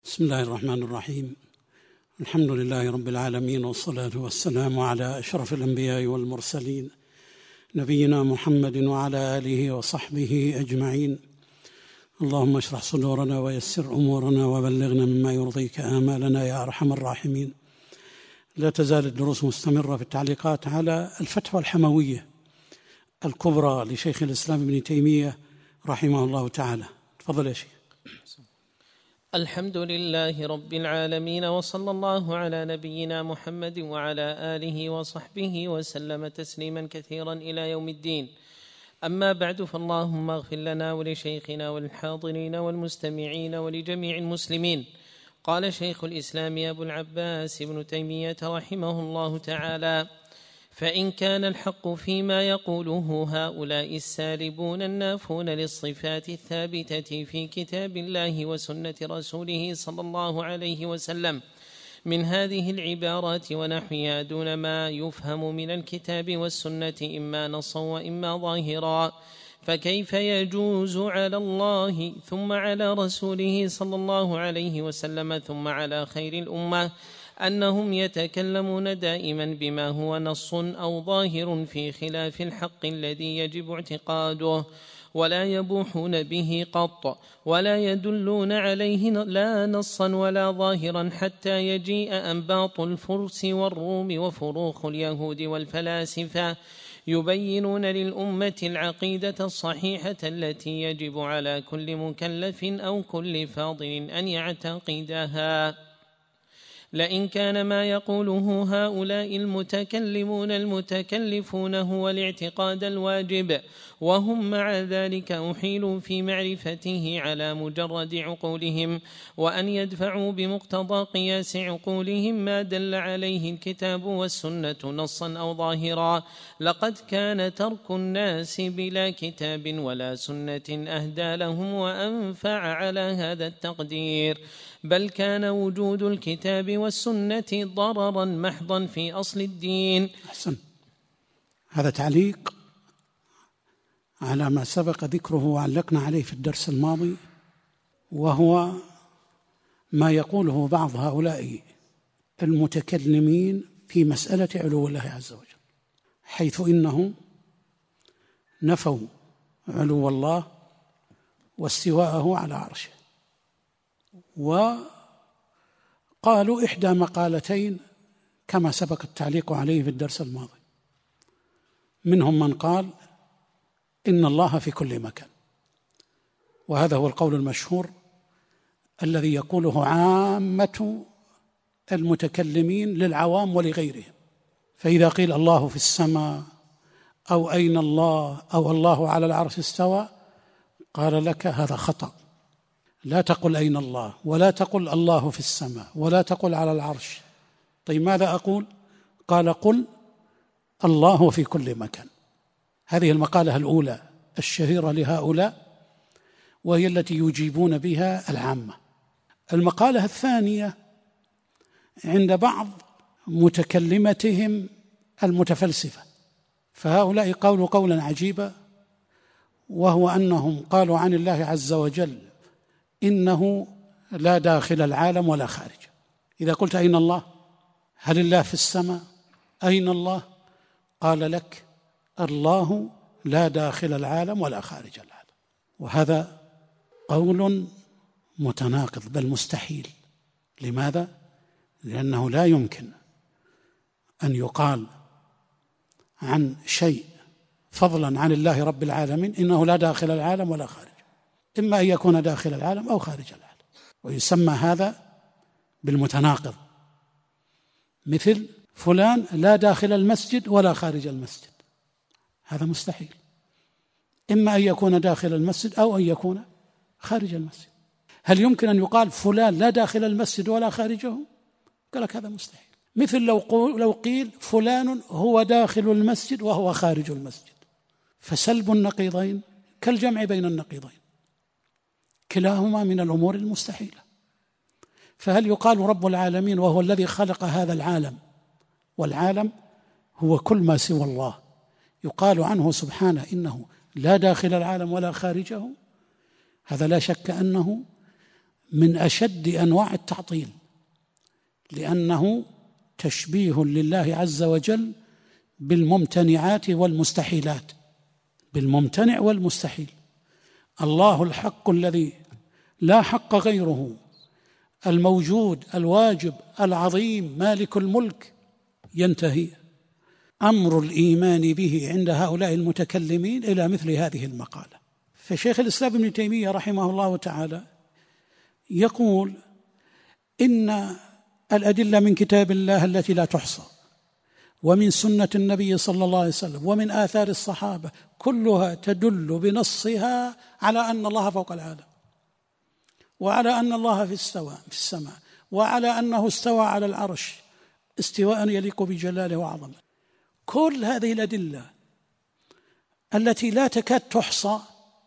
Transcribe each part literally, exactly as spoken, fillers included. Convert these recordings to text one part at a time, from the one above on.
بسم الله الرحمن الرحيم. الحمد لله رب العالمين، والصلاة والسلام على أشرف الأنبياء والمرسلين نبينا محمد وعلى آله وصحبه أجمعين. اللهم اشرح صدورنا ويسر أمورنا وبلغنا مما يرضيك آمالنا يا أرحم الراحمين. لا تزال الدروس مستمرة في التعليقات على الفتوى الحموية الكبرى لشيخ الإسلام ابن تيمية رحمه الله تعالى. تفضل يا شيخ. الحمد لله رب العالمين، وصلى الله على نبينا محمد وعلى آله وصحبه وسلم تسليما كثيرا إلى يوم الدين. أما بعد، فاللهم اغفر لنا ولشيخنا وللحاضرين والمستمعين ولجميع المسلمين. قال شيخ الإسلام أبو العباس ابن تيمية رحمه الله تعالى: فإن كان الحق فيما يقوله هؤلاء السالبون النافون للصفات الثابتة في كتاب الله وسنة رسوله صلى الله عليه وسلم من هذه العبارات ونحوها دون ما يفهم من الكتاب والسنة إما نصا وإما ظاهرا، فكيف يجوز على الله ثم على رسوله صلى الله عليه وسلم ثم على خير الأمة أنهم يتكلمون دائما بما هو نص أو ظاهر في خلاف الحق الذي يجب اعتقاده، ولا يبوحون به قط، ولا يدلون عليه لا نصا ولا ظاهرا، حتى يجيء أنباط الفرس والروم وفروخ اليهود والفلاسفة يبينون للأمة العقيدة الصحيحة التي يجب على كل مكلف أو كل فاضل أن يعتقدها. لئن كان ما يقوله هؤلاء المتكلمون المتكلفون هو الاعتقاد الواجب، وهم مع ذلك أحيلوا في معرفته على مجرد عقولهم، وأن يدفعوا بمقتضى قياس عقولهم ما دل عليه الكتاب والسنة نصا أو ظاهرا، لقد كان ترك الناس بلا كتاب ولا سنة أهدى لهم وأنفع على هذا التقدير، بل كان وجود الكتاب والسنة ضررا محضا في أصل الدين. أحسن. هذا تعليق على ما سبق ذكره وعلقنا عليه في الدرس الماضي، وهو ما يقوله بعض هؤلاء المتكلمين في مسألة علو الله عز وجل، حيث إنهم نفوا علو الله واستواءه على عرشه، وقالوا إحدى مقالتين كما سبق التعليق عليه في الدرس الماضي. منهم من قال إن الله في كل مكان، وهذا هو القول المشهور الذي يقوله عامة المتكلمين للعوام ولغيرهم. فإذا قيل الله في السماء أو أين الله أو الله على العرش استوى، قال لك هذا خطأ، لا تقل أين الله، ولا تقل الله في السماء، ولا تقل على العرش. طيب ماذا أقول؟ قال قل الله في كل مكان. هذه المقالة الأولى الشهيرة لهؤلاء، وهي التي يجيبون بها العامة. المقالة الثانية عند بعض متكلمتهم المتفلسفة، فهؤلاء قالوا قولا عجيبا، وهو أنهم قالوا عن الله عز وجل إنه لا داخل العالم ولا خارج. إذا قلت أين الله؟ هل الله في السماء؟ أين الله؟ قال لك الله لا داخل العالم ولا خارج العالم. وهذا قول متناقض بل مستحيل. لماذا؟ لأنه لا يمكن أن يقال عن شيء فضلا عن الله رب العالمين إنه لا داخل العالم ولا خارج، إما أن يكون داخل العالم أو خارج العالم، ويسمى هذا بالمتناقض. مثل فلان لا داخل المسجد ولا خارج المسجد، هذا مستحيل، إما أن يكون داخل المسجد أو أن يكون خارج المسجد. هل يمكن أن يقال فلان لا داخل المسجد ولا خارجه؟ قال لك هذا مستحيل. مثل لو لو قيل فلان هو داخل المسجد وهو خارج المسجد، فسلب النقيضين كالجمع بين النقيضين، كلاهما من الأمور المستحيلة. فهل يقال رب العالمين وهو الذي خلق هذا العالم، والعالم هو كل ما سوى الله، يقال عنه سبحانه إنه لا داخل العالم ولا خارجه؟ هذا لا شك أنه من أشد أنواع التعطيل، لأنه تشبيه لله عز وجل بالممتنعات والمستحيلات، بالممتنع والمستحيل. الله الحق الذي لا حق غيره، الموجود الواجب العظيم مالك الملك. ينتهي أمر الإيمان به عند هؤلاء المتكلمين إلى مثل هذه المقالة. فشيخ الإسلام ابن تيمية رحمه الله تعالى يقول إن الأدلة من كتاب الله التي لا تحصى، ومن سنة النبي صلى الله عليه وسلم، ومن آثار الصحابة، كلها تدل بنصها على أن الله فوق العالم، وعلى أن الله في استوى في السماء، وعلى أنه استوى على العرش استواء يليق بجلاله وعظمته. كل هذه الأدلة التي لا تكاد تحصى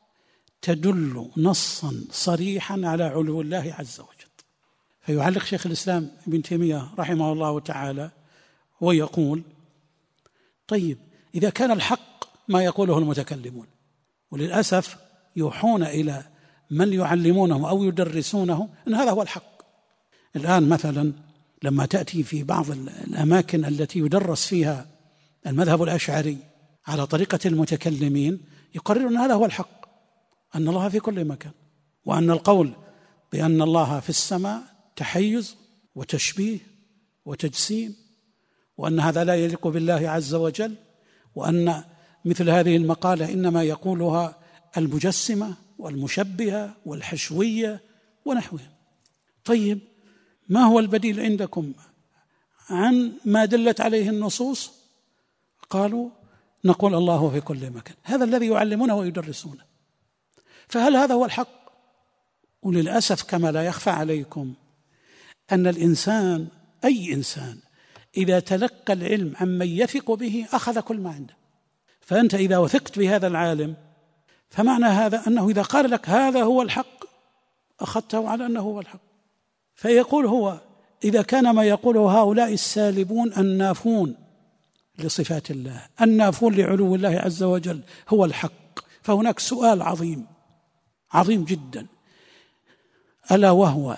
تدل نصا صريحا على علو الله عز وجل. فيعلق شيخ الإسلام ابن تيمية رحمه الله تعالى ويقول: طيب، إذا كان الحق ما يقوله المتكلمون، وللأسف يوحون إلى من يعلمونه أو يدرسونه أن هذا هو الحق. الآن مثلا لما تأتي في بعض الأماكن التي يدرس فيها المذهب الأشعري على طريقة المتكلمين، يقررون أن هذا هو الحق، أن الله في كل مكان، وأن القول بأن الله في السماء تحيز وتشبيه وتجسيم، وأن هذا لا يليق بالله عز وجل، وأن مثل هذه المقالة إنما يقولها المجسمة والمشبهة والحشوية ونحوها. طيب، ما هو البديل عندكم عن ما دلت عليه النصوص؟ قالوا: نقول الله في كل مكان. هذا الذي يعلمونه ويدرسونه. فهل هذا هو الحق؟ وللأسف كما لا يخفى عليكم أن الإنسان، أي إنسان، إذا تلقى العلم عمن يثق به أخذ كل ما عنده. فأنت إذا وثقت بهذا العالم فمعنى هذا أنه إذا قال لك هذا هو الحق أخذته على أنه هو الحق. فيقول هو: إذا كان ما يقوله هؤلاء السالبون النافون لصفات الله، النافون لعلو الله عز وجل هو الحق، فهناك سؤال عظيم عظيم جدا، ألا وهو: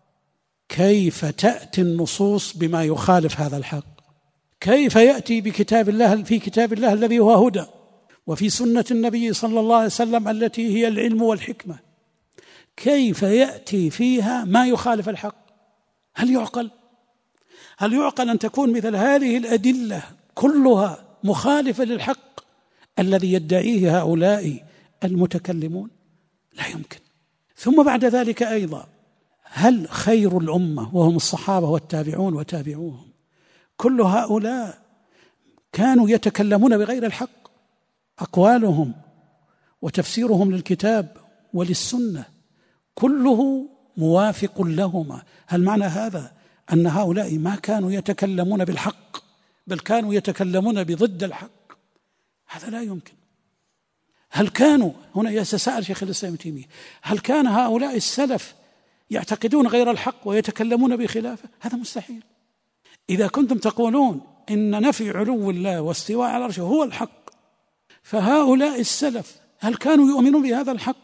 كيف تأتي النصوص بما يخالف هذا الحق؟ كيف يأتي بكتاب الله في كتاب الله الذي هو هدى، وفي سنة النبي صلى الله عليه وسلم التي هي العلم والحكمة، كيف يأتي فيها ما يخالف الحق؟ هل يعقل؟ هل يعقل أن تكون مثل هذه الأدلة كلها مخالفة للحق الذي يدعيه هؤلاء المتكلمون؟ لا يمكن. ثم بعد ذلك أيضا، هل خير الأمة وهم الصحابة والتابعون وتابعوهم كل هؤلاء كانوا يتكلمون بغير الحق؟ أقوالهم وتفسيرهم للكتاب وللسنة كله موافق لهما. هل معنى هذا أن هؤلاء ما كانوا يتكلمون بالحق، بل كانوا يتكلمون بضد الحق؟ هذا لا يمكن. هل كانوا، هنا يتساءل شيخ الإسلام ابن تيمية، هل كان هؤلاء السلف يعتقدون غير الحق ويتكلمون بخلافه؟ هذا مستحيل. إذا كنتم تقولون إن نفي علو الله واستواء على العرش هو الحق، فهؤلاء السلف هل كانوا يؤمنون بهذا الحق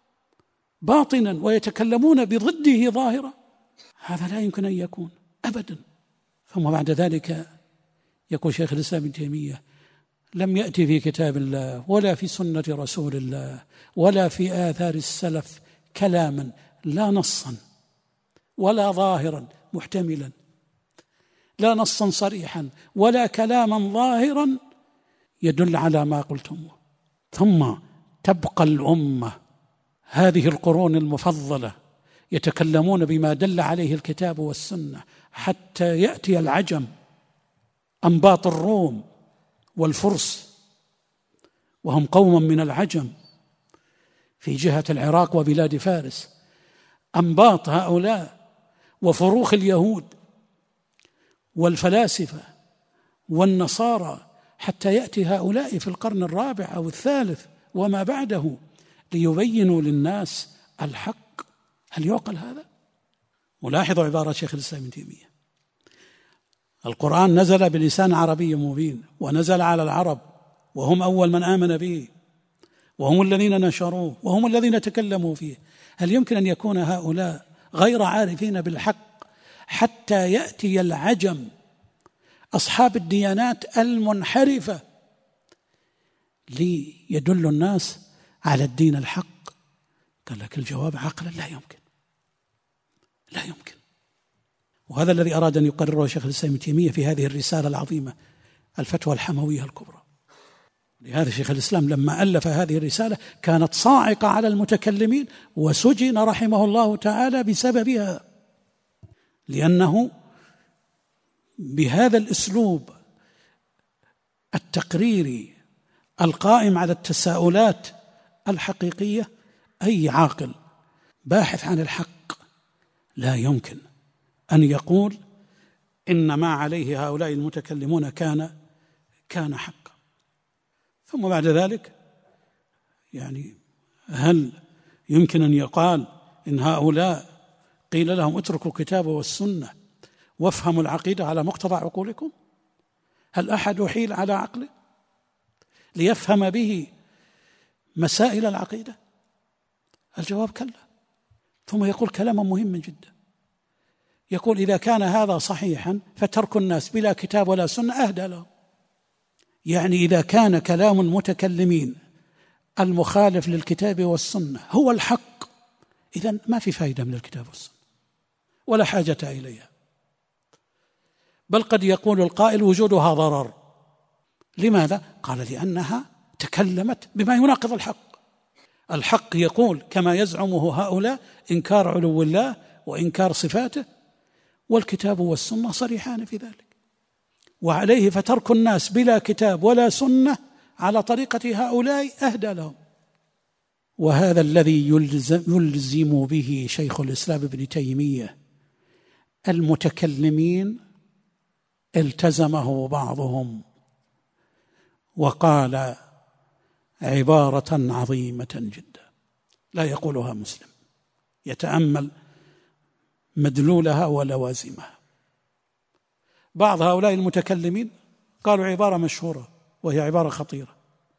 باطنا ويتكلمون بضده ظاهرا؟ هذا لا يمكن أن يكون أبدا. ثم بعد ذلك يقول شيخ الإسلام ابن تيمية: لم يأتي في كتاب الله ولا في سنة رسول الله ولا في آثار السلف كلاما لا نصا ولا ظاهرا محتملا، لا نصا صريحا ولا كلاما ظاهرا يدل على ما قلتموه. ثم تبقى الأمة هذه القرون المفضلة يتكلمون بما دل عليه الكتاب والسنة، حتى يأتي العجم، أنباط الروم والفرس، وهم قوم من العجم في جهة العراق وبلاد فارس، أنباط هؤلاء وفروخ اليهود والفلاسفة والنصارى، حتى يأتي هؤلاء في القرن الرابع أو الثالث وما بعده ليبينوا للناس الحق. هل يعقل هذا؟ ولاحظوا عبارة شيخ الإسلام ابن تيمية: القرآن نزل بلسان عربي مبين، ونزل على العرب، وهم أول من آمن به، وهم الذين نشروه، وهم الذين تكلموا فيه. هل يمكن أن يكون هؤلاء غير عارفين بالحق، حتى يأتي العجم أصحاب الديانات المنحرفة ليدل الناس على الدين الحق. قال لك الجواب عقلا لا يمكن، لا يمكن. وهذا الذي أراد أن يقرره شيخ الإسلام ابن تيمية في هذه الرسالة العظيمة الفتوى الحموية الكبرى. لهذا شيخ الإسلام لما ألف هذه الرسالة كانت صاعقة على المتكلمين، وسجن رحمه الله تعالى بسببها، لأنه بهذا الأسلوب التقريري القائم على التساؤلات الحقيقية أي عاقل باحث عن الحق لا يمكن أن يقول إن ما عليه هؤلاء المتكلمون كان كان حقا. ثم بعد ذلك يعني هل يمكن أن يقال إن هؤلاء قيل لهم اتركوا الكتاب والسنة وافهموا العقيدة على مقتضى عقولكم؟ هل أحد يحيل على عقله ليفهم به مسائل العقيدة؟ الجواب كلا. ثم يقول كلاما مهما جدا، يقول إذا كان هذا صحيحا فترك الناس بلا كتاب ولا سنة أهدى لهم. يعني إذا كان كلام المتكلمين المخالف للكتاب والسنة هو الحق، إذن ما في فائدة من الكتاب والسنة ولا حاجة إليها. بل قد يقول القائل وجودها ضرر. لماذا؟ قال لأنها تكلمت بما يناقض الحق. الحق يقول كما يزعمه هؤلاء إنكار علو الله وإنكار صفاته، والكتاب والسنة صريحان في ذلك، وعليه فترك الناس بلا كتاب ولا سنة على طريقة هؤلاء أهدى لهم. وهذا الذي يلزم, يلزم به شيخ الإسلام ابن تيمية المتكلمين التزمه بعضهم وقال عبارة عظيمة جدا لا يقولها مسلم يتأمل مدلولها ولوازمها. بعض هؤلاء المتكلمين قالوا عبارة مشهورة وهي عبارة خطيرة،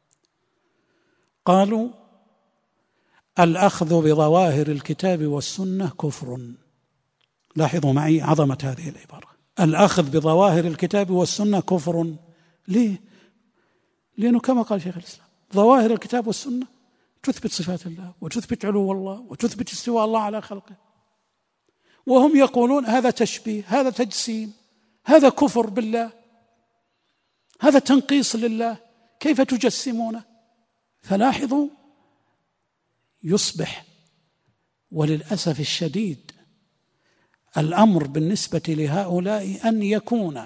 قالوا الأخذ بظواهر الكتاب والسنة كفر. لاحظوا معي عظمة هذه العبارة، الأخذ بظواهر الكتاب والسنة كفر. ليه؟ لأنه كما قال شيخ الإسلام ظواهر الكتاب والسنة تثبت صفات الله وتثبت علو الله وتثبت استواء الله على خلقه، وهم يقولون هذا تشبيه، هذا تجسيم، هذا كفر بالله، هذا تنقيص لله، كيف تجسمونه؟ فلاحظوا يصبح وللأسف الشديد الأمر بالنسبة لهؤلاء أن يكون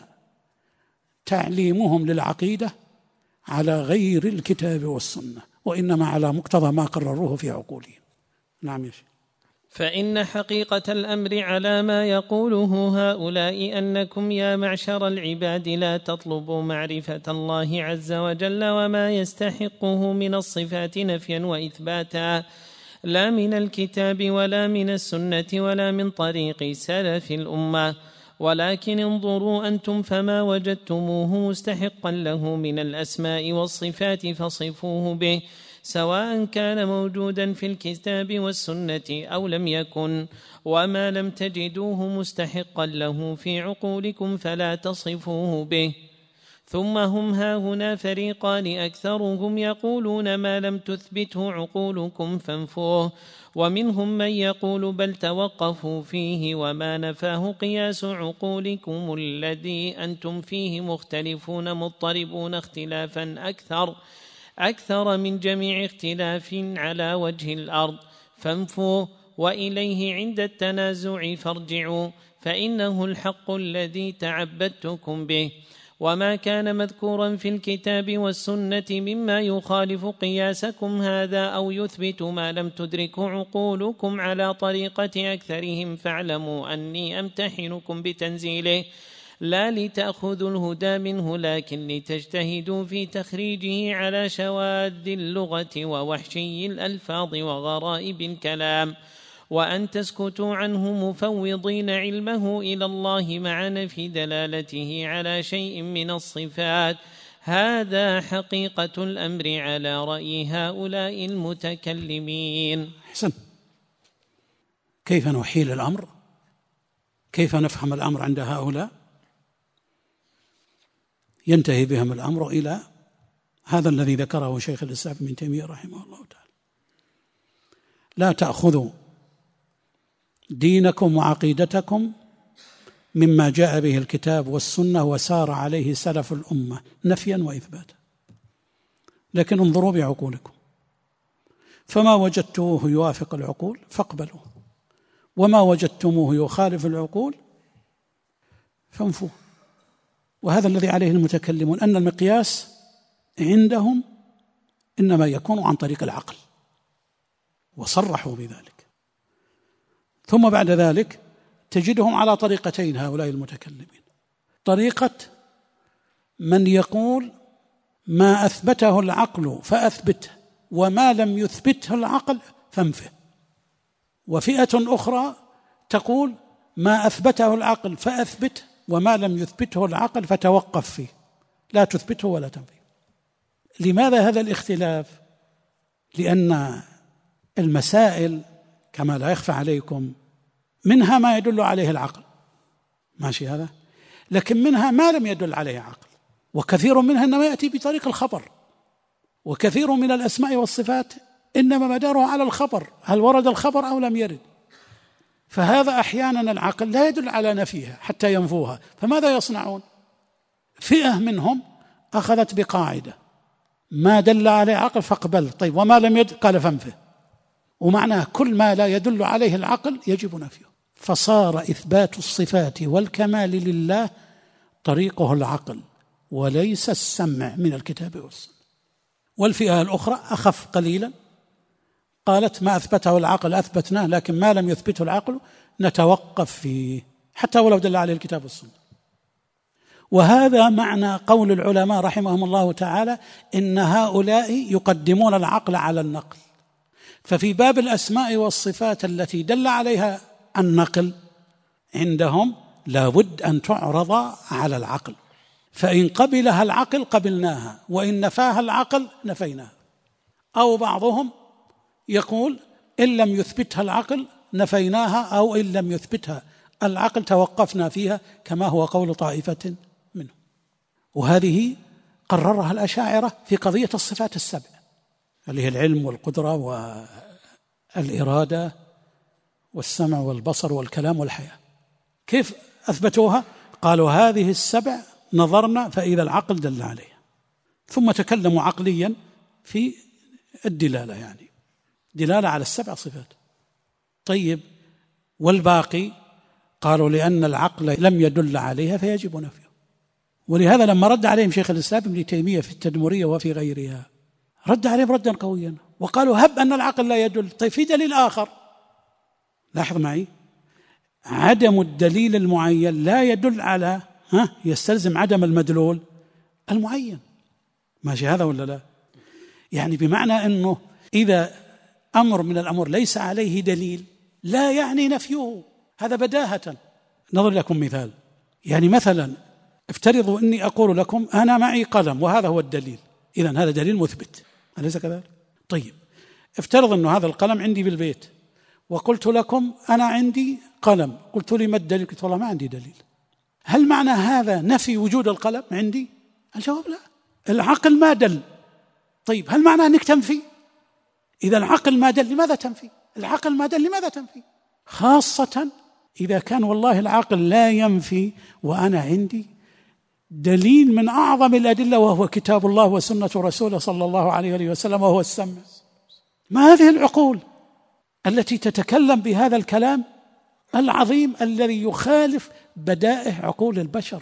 تعليمهم للعقيدة على غير الكتاب والسنة، وإنما على مقتضى ما قرروه في عقولهم. نعم يا شيخ. فإن حقيقة الأمر على ما يقوله هؤلاء أنكم يا معشر العباد لا تطلبوا معرفة الله عز وجل وما يستحقه من الصفات نفيا وإثباتا، لا من الكتاب ولا من السنة ولا من طريق سلف الأمة، ولكن انظروا أنتم فما وجدتموه مستحقا له من الأسماء والصفات فصفوه به، سواء كان موجودا في الكتاب والسنة أو لم يكن، وما لم تجدوه مستحقا له في عقولكم فلا تصفوه به. ثم هم هاهنا فريقان أكثرهم يقولون ما لم تثبته عقولكم فانفوه، ومنهم من يقول بل توقفوا فيه وما نفاه قياس عقولكم الذي أنتم فيه مختلفون مضطربون اختلافا أكثر أكثر من جميع اختلاف على وجه الأرض فانفوا، وإليه عند التنازع فارجعوا، فإنه الحق الذي تعبدتكم به. وما كان مذكورا في الكتاب والسنة مما يخالف قياسكم هذا أو يثبت ما لم تدركوا عقولكم على طريقة أكثرهم فاعلموا أني أمتحنكم بتنزيله، لا لتأخذوا الهدى منه لكن لتجتهدوا في تخريجه على شواذ اللغة ووحشي الألفاظ وغرائب الكلام، وأن تسكتوا عنه مفوضين علمه إلى الله مع نفي دلالته على شيء من الصفات. هذا حقيقة الأمر على رأي هؤلاء المتكلمين. حسن. كيف نحيل الأمر؟ كيف نفهم الأمر عند هؤلاء؟ ينتهي بهم الأمر إلى هذا الذي ذكره شيخ الإسلام ابن تيمية رحمه الله تعالى: لا تأخذوا دينكم وعقيدتكم مما جاء به الكتاب والسنة وسار عليه سلف الأمة نفيا وإثباتا، لكن انظروا بعقولكم، فما وجدتموه يوافق العقول فاقبلوه، وما وجدتموه يخالف العقول فانفوه. وهذا الذي عليه المتكلمون، أن المقياس عندهم إنما يكون عن طريق العقل، وصرحوا بذلك. ثم بعد ذلك تجدهم على طريقتين هؤلاء المتكلمين: طريقة من يقول ما أثبته العقل فأثبته، وما لم يثبته العقل فانفه، وفئة أخرى تقول ما أثبته العقل فأثبته، وما لم يثبته العقل فتوقف فيه، لا تثبته ولا تنفيه. لماذا هذا الاختلاف؟ لأن المسائل كما لا يخفى عليكم منها ما يدل عليه العقل، ماشي هذا، لكن منها ما لم يدل عليه عقل، وكثير منها إنما يأتي بطريق الخبر، وكثير من الأسماء والصفات إنما مداره على الخبر، هل ورد الخبر أو لم يرد. فهذا أحيانا العقل لا يدل على نفيها حتى ينفوها، فماذا يصنعون؟ فئة منهم أخذت بقاعدة ما دل عليه عقل فاقبل، طيب وما لم يدل قال فانفه، ومعناه كل ما لا يدل عليه العقل يجب نفيه. فصار إثبات الصفات والكمال لله طريقه العقل وليس السمع من الكتاب والسنة. والفئة الأخرى أخف قليلا، قالت ما أثبته العقل أثبتناه، لكن ما لم يثبته العقل نتوقف فيه حتى ولو دل عليه الكتاب والسنة. وهذا معنى قول العلماء رحمهم الله تعالى إن هؤلاء يقدمون العقل على النقل. ففي باب الأسماء والصفات التي دل عليها النقل عندهم لابد أن تعرض على العقل، فإن قبلها العقل قبلناها، وإن نفاها العقل نفيناها. أو بعضهم يقول إن لم يثبتها العقل نفيناها، أو إن لم يثبتها العقل توقفنا فيها، كما هو قول طائفة منهم. وهذه قررها الأشاعرة في قضية الصفات السبع، اللي هي العلم والقدرة والإرادة والسمع والبصر والكلام والحياة. كيف أثبتوها؟ قالوا هذه السبع نظرنا فإذا العقل دل عليها، ثم تكلموا عقليا في الدلالة، يعني دلالة على السبع صفات. طيب والباقي؟ قالوا لأن العقل لم يدل عليها فيجب نفيه. ولهذا لما رد عليهم شيخ الإسلام ابن تيمية في التدمرية وفي غيرها رد عليهم ردا قويا، وقالوا هب أن العقل لا يدل، طيب في دليل آخر. لاحظ معي، عدم الدليل المعين لا يدل على ها يستلزم عدم المدلول المعين، ماشي هذا ولا لا؟ يعني بمعنى أنه إذا أمر من الأمور ليس عليه دليل لا يعني نفيه، هذا بداهة. نضرب لكم مثال، يعني مثلا افترضوا أني أقول لكم أنا معي قلم وهذا هو الدليل، إذن هذا دليل مثبت، أليس كذلك؟ طيب افترض أنه هذا القلم عندي بالبيت، وقلت لكم أنا عندي قلم، قلت لي ما الدليل؟ قلت والله ما عندي دليل. هل معنى هذا نفي وجود القلم عندي؟ الجواب لا، العقل ما دل. طيب هل معنى أنك تنفي؟ إذا العقل ما دل لماذا تنفي؟ العقل ما دل لماذا تنفي؟ خاصة إذا كان والله العقل لا ينفي وأنا عندي دليل من أعظم الأدلة وهو كتاب الله وسنة رسوله صلى الله عليه وسلم، وهو السمع. ما هذه العقول التي تتكلم بهذا الكلام العظيم الذي يخالف بدائع عقول البشر؟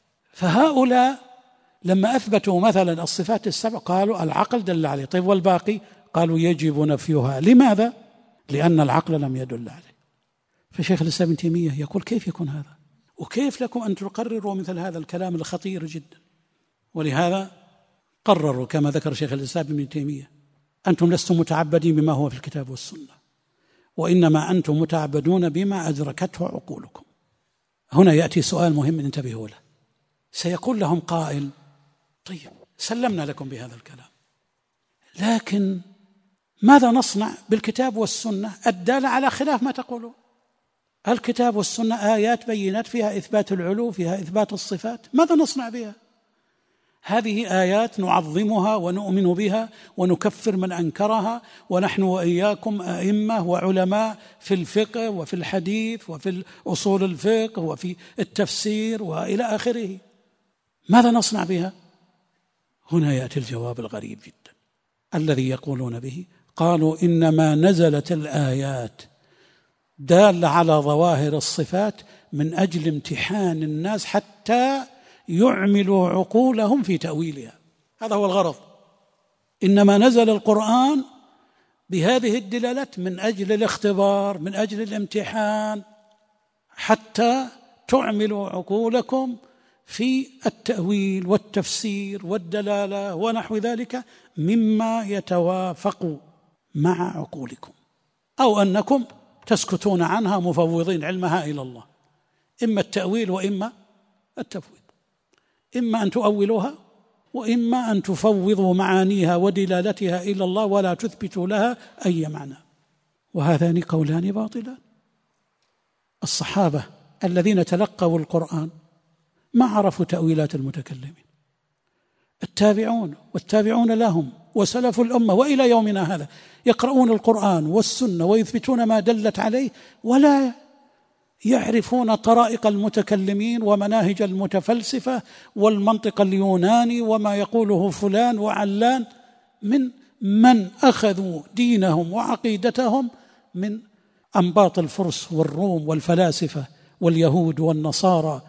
فهؤلاء لما أثبتوا مثلا الصفات السبع قالوا العقل دل عليه، طيب والباقي؟ قالوا يجب نفيها. لماذا؟ لأن العقل لم يدل عليه. فشيخ الإسلام ابن تيمية يقول كيف يكون هذا؟ وكيف لكم أن تقرروا مثل هذا الكلام الخطير جدا؟ ولهذا قرروا كما ذكر شيخ الإسلام ابن تيمية أنتم لستم متعبدين بما هو في الكتاب والسنة، وإنما أنتم متعبدون بما أدركته عقولكم. هنا يأتي سؤال مهم انتبهوا له. سيقول لهم قائل طيب سلمنا لكم بهذا الكلام، لكن ماذا نصنع بالكتاب والسنة الدالة على خلاف ما تقولون؟ الكتاب والسنة آيات بينات فيها إثبات العلو، فيها إثبات الصفات، ماذا نصنع بها؟ هذه آيات نعظمها ونؤمن بها ونكفر من أنكرها، ونحن وإياكم أئمة وعلماء في الفقه وفي الحديث وفي أصول الفقه وفي التفسير وإلى آخره. ماذا نصنع بها؟ هنا يأتي الجواب الغريب جدا الذي يقولون به. قالوا إنما نزلت الآيات دالة على ظواهر الصفات من أجل امتحان الناس حتى يعملوا عقولهم في تأويلها، هذا هو الغرض. إنما نزل القرآن بهذه الدلالات من أجل الاختبار، من أجل الامتحان، حتى تعملوا عقولكم في التأويل والتفسير والدلالة ونحو ذلك مما يتوافق مع عقولكم، أو أنكم تسكتون عنها مفوضين علمها إلى الله، إما التأويل وإما التفويض، إما أن تؤولوها وإما أن تفوضوا معانيها ودلالتها إلى الله ولا تثبتوا لها أي معنى. وهذان قولان باطلان. الصحابة الذين تلقوا القرآن ما عرفوا تأويلات المتكلمين، التابعون والتابعون لهم وسلف الأمة وإلى يومنا هذا يقرؤون القرآن والسنة ويثبتون ما دلت عليه، ولا يعرفون طرائق المتكلمين ومناهج المتفلسفة والمنطق اليوناني وما يقوله فلان وعلان من من أخذوا دينهم وعقيدتهم من أنباط الفرس والروم والفلاسفة واليهود والنصارى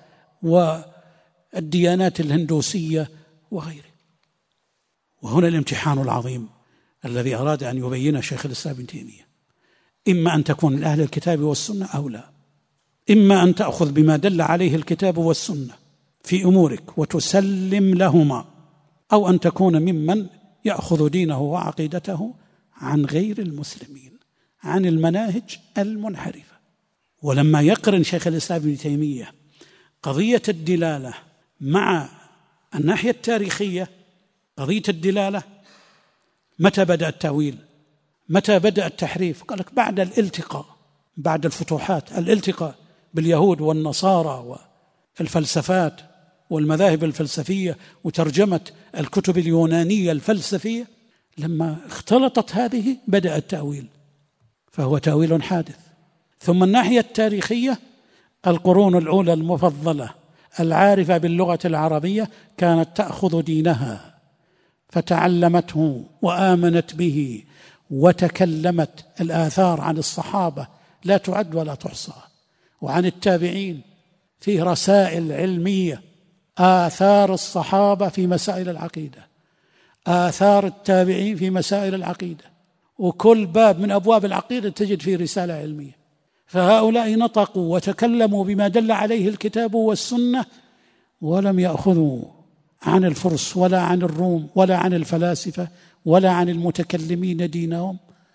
والديانات الهندوسية وغيره. وهنا الامتحان العظيم الذي أراد أن يبين شيخ الإسلام ابن تيمية: إما أن تكون من أهل الكتاب والسنة أو لا، إما أن تأخذ بما دل عليه الكتاب والسنة في أمورك وتسلم لهما، أو أن تكون ممن يأخذ دينه وعقيدته عن غير المسلمين، عن المناهج المنحرفة. ولما يقرن شيخ الإسلام ابن تيمية قضية الدلالة مع الناحية التاريخية، قضية الدلالة متى بدأ التأويل؟ متى بدأ التحريف؟ قال لك بعد الالتقاء، بعد الفتوحات، الالتقاء باليهود والنصارى والفلسفات والمذاهب الفلسفية وترجمة الكتب اليونانية الفلسفية، لما اختلطت هذه بدأ التأويل، فهو تأويل حادث. ثم الناحية التاريخية القرون الأولى المفضلة العارفة باللغة العربية كانت تأخذ دينها فتعلمته وآمنت به وتكلمت. الآثار عن الصحابة لا تعد ولا تحصى، وعن التابعين فيه رسائل علمية، آثار الصحابة في مسائل العقيدة، آثار التابعين في مسائل العقيدة، وكل باب من أبواب العقيدة تجد فيه رسالة علمية. فهؤلاء نطقوا وتكلموا بما دل عليه الكتاب والسنة، ولم يأخذوا عن الفرس ولا عن الروم ولا عن الفلاسفة ولا عن المتكلمين دينهم،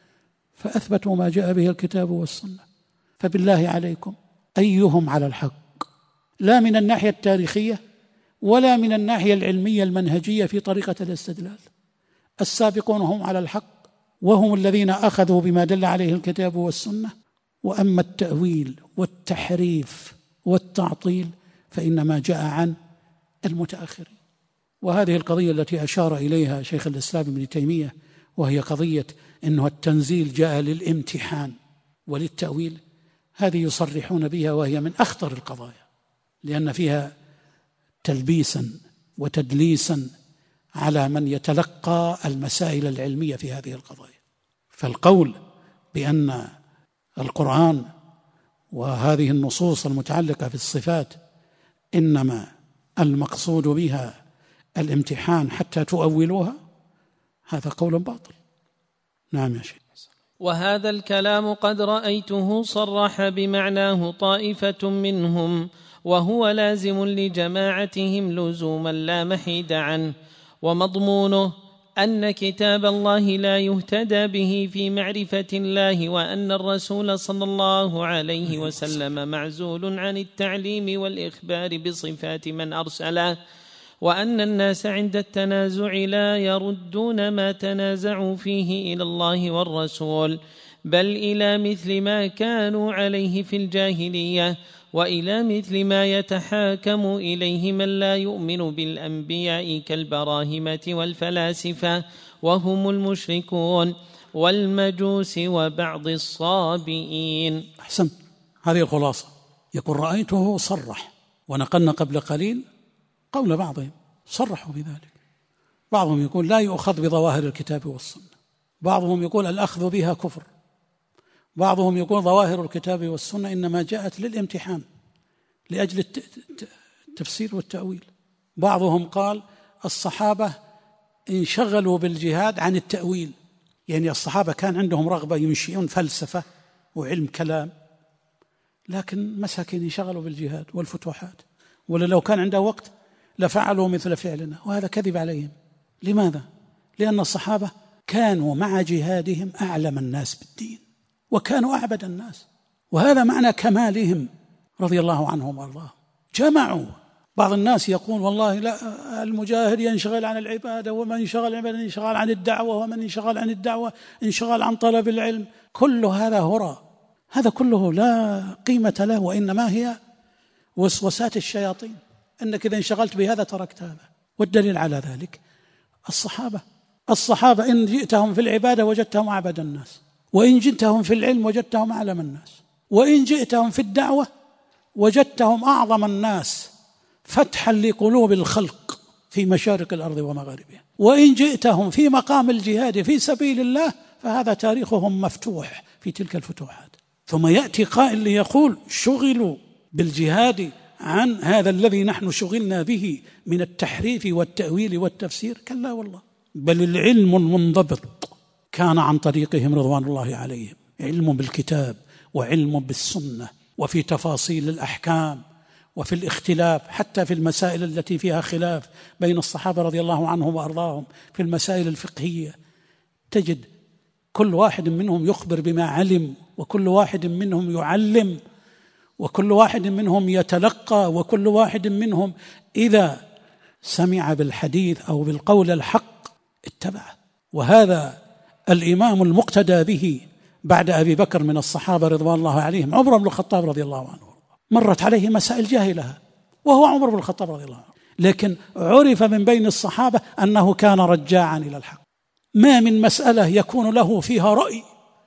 فأثبتوا ما جاء به الكتاب والسنة. فبالله عليكم أيهم على الحق؟ لا من الناحية التاريخية ولا من الناحية العلمية المنهجية في طريقة الاستدلال. السابقون هم على الحق وهم الذين أخذوا بما دل عليه الكتاب والسنة، وأما التأويل والتحريف والتعطيل فإنما جاء عن المتأخرين. وهذه القضية التي أشار إليها شيخ الإسلام ابن تيمية، وهي قضية أنه التنزيل جاء للامتحان وللتأويل، هذه يصرحون بها وهي من أخطر القضايا، لأن فيها تلبيسا وتدليسا على من يتلقى المسائل العلمية في هذه القضايا. فالقول بأن القرآن وهذه النصوص المتعلقة في الصفات إنما المقصود بها الامتحان حتى تؤولوها، هذا قول باطل. نعم يا شيخ. وهذا الكلام قد رأيته صرح بمعناه طائفة منهم، وهو لازم لجماعتهم لزوما لا محيد عنه، ومضمونه أن كتاب الله لا يهتدى به في معرفة الله، وأن الرسول صلى الله عليه وسلم معزول عن التعليم والإخبار بصفات من أرسله، وأن الناس عند التنازع لا يردون ما تنازعوا فيه إلى الله والرسول، بل إلى مثل ما كانوا عليه في الجاهلية، وإلى مثل ما يتحاكم إليه من لا يؤمن بالأنبياء كالبراهمة والفلاسفة وهم المشركون والمجوس وبعض الصابئين. أحسن، هذه الخلاصة. يقول رأيته صرح، ونقلنا قبل قليل قول بعضهم صرحوا بذلك. بعضهم يقول لا يؤخذ بظواهر الكتاب والسنة، بعضهم يقول الأخذ بها كفر، بعضهم يقول ظواهر الكتاب والسنة إنما جاءت للامتحان لأجل التفسير والتأويل. بعضهم قال الصحابة انشغلوا بالجهاد عن التأويل، يعني الصحابة كان عندهم رغبة ينشئون فلسفة وعلم كلام، لكن مساكين انشغلوا بالجهاد والفتوحات، ولا لو كان عنده وقت لفعلوا مثل فعلنا، وهذا كذب عليهم. لماذا؟ لأن الصحابة كانوا مع جهادهم أعلم الناس بالدين وكانوا أعبد الناس، وهذا معنى كمالهم رضي الله عنهم وارضاهم. جمعوا. بعض الناس يقول والله لا، المجاهد ينشغل عن العبادة، ومن ينشغل عن العبادة ينشغل عن الدعوة، ومن ينشغل عن الدعوة ينشغل عن طلب العلم. كل هذا هراء، هذا كله لا قيمة له، وإنما هي وسوسات الشياطين، أنك إذا انشغلت بهذا تركت هذا. والدليل على ذلك الصحابة الصحابة إن جئتهم في العبادة وجدتهم أعبد الناس، وإن جئتهم في العلم وجدتهم أعلم الناس، وإن جئتهم في الدعوة وجدتهم أعظم الناس فتحا لقلوب الخلق في مشارق الأرض ومغاربها، وإن جئتهم في مقام الجهاد في سبيل الله فهذا تاريخهم مفتوح في تلك الفتوحات. ثم يأتي قائل ليقول شغلوا بالجهاد عن هذا الذي نحن شغلنا به من التحريف والتأويل والتفسير. كلا والله، بل العلم المنضبط كان عن طريقهم رضوان الله عليهم، علم بالكتاب وعلم بالسنة، وفي تفاصيل الأحكام وفي الاختلاف، حتى في المسائل التي فيها خلاف بين الصحابة رضي الله عنهم وأرضاهم في المسائل الفقهية، تجد كل واحد منهم يخبر بما علم، وكل واحد منهم يعلم، وكل واحد منهم يتلقى، وكل واحد منهم إذا سمع بالحديث أو بالقول الحق اتبعه. وهذا الإمام المقتدى به بعد أبي بكر من الصحابة رضوان الله عليهم عمر بن الخطاب رضي الله عنه، مرت عليه مسائل جاهلها وهو عمر بن الخطاب رضي الله عنه، لكن عرف من بين الصحابة أنه كان رجاعا إلى الحق. ما من مسألة يكون له فيها رأي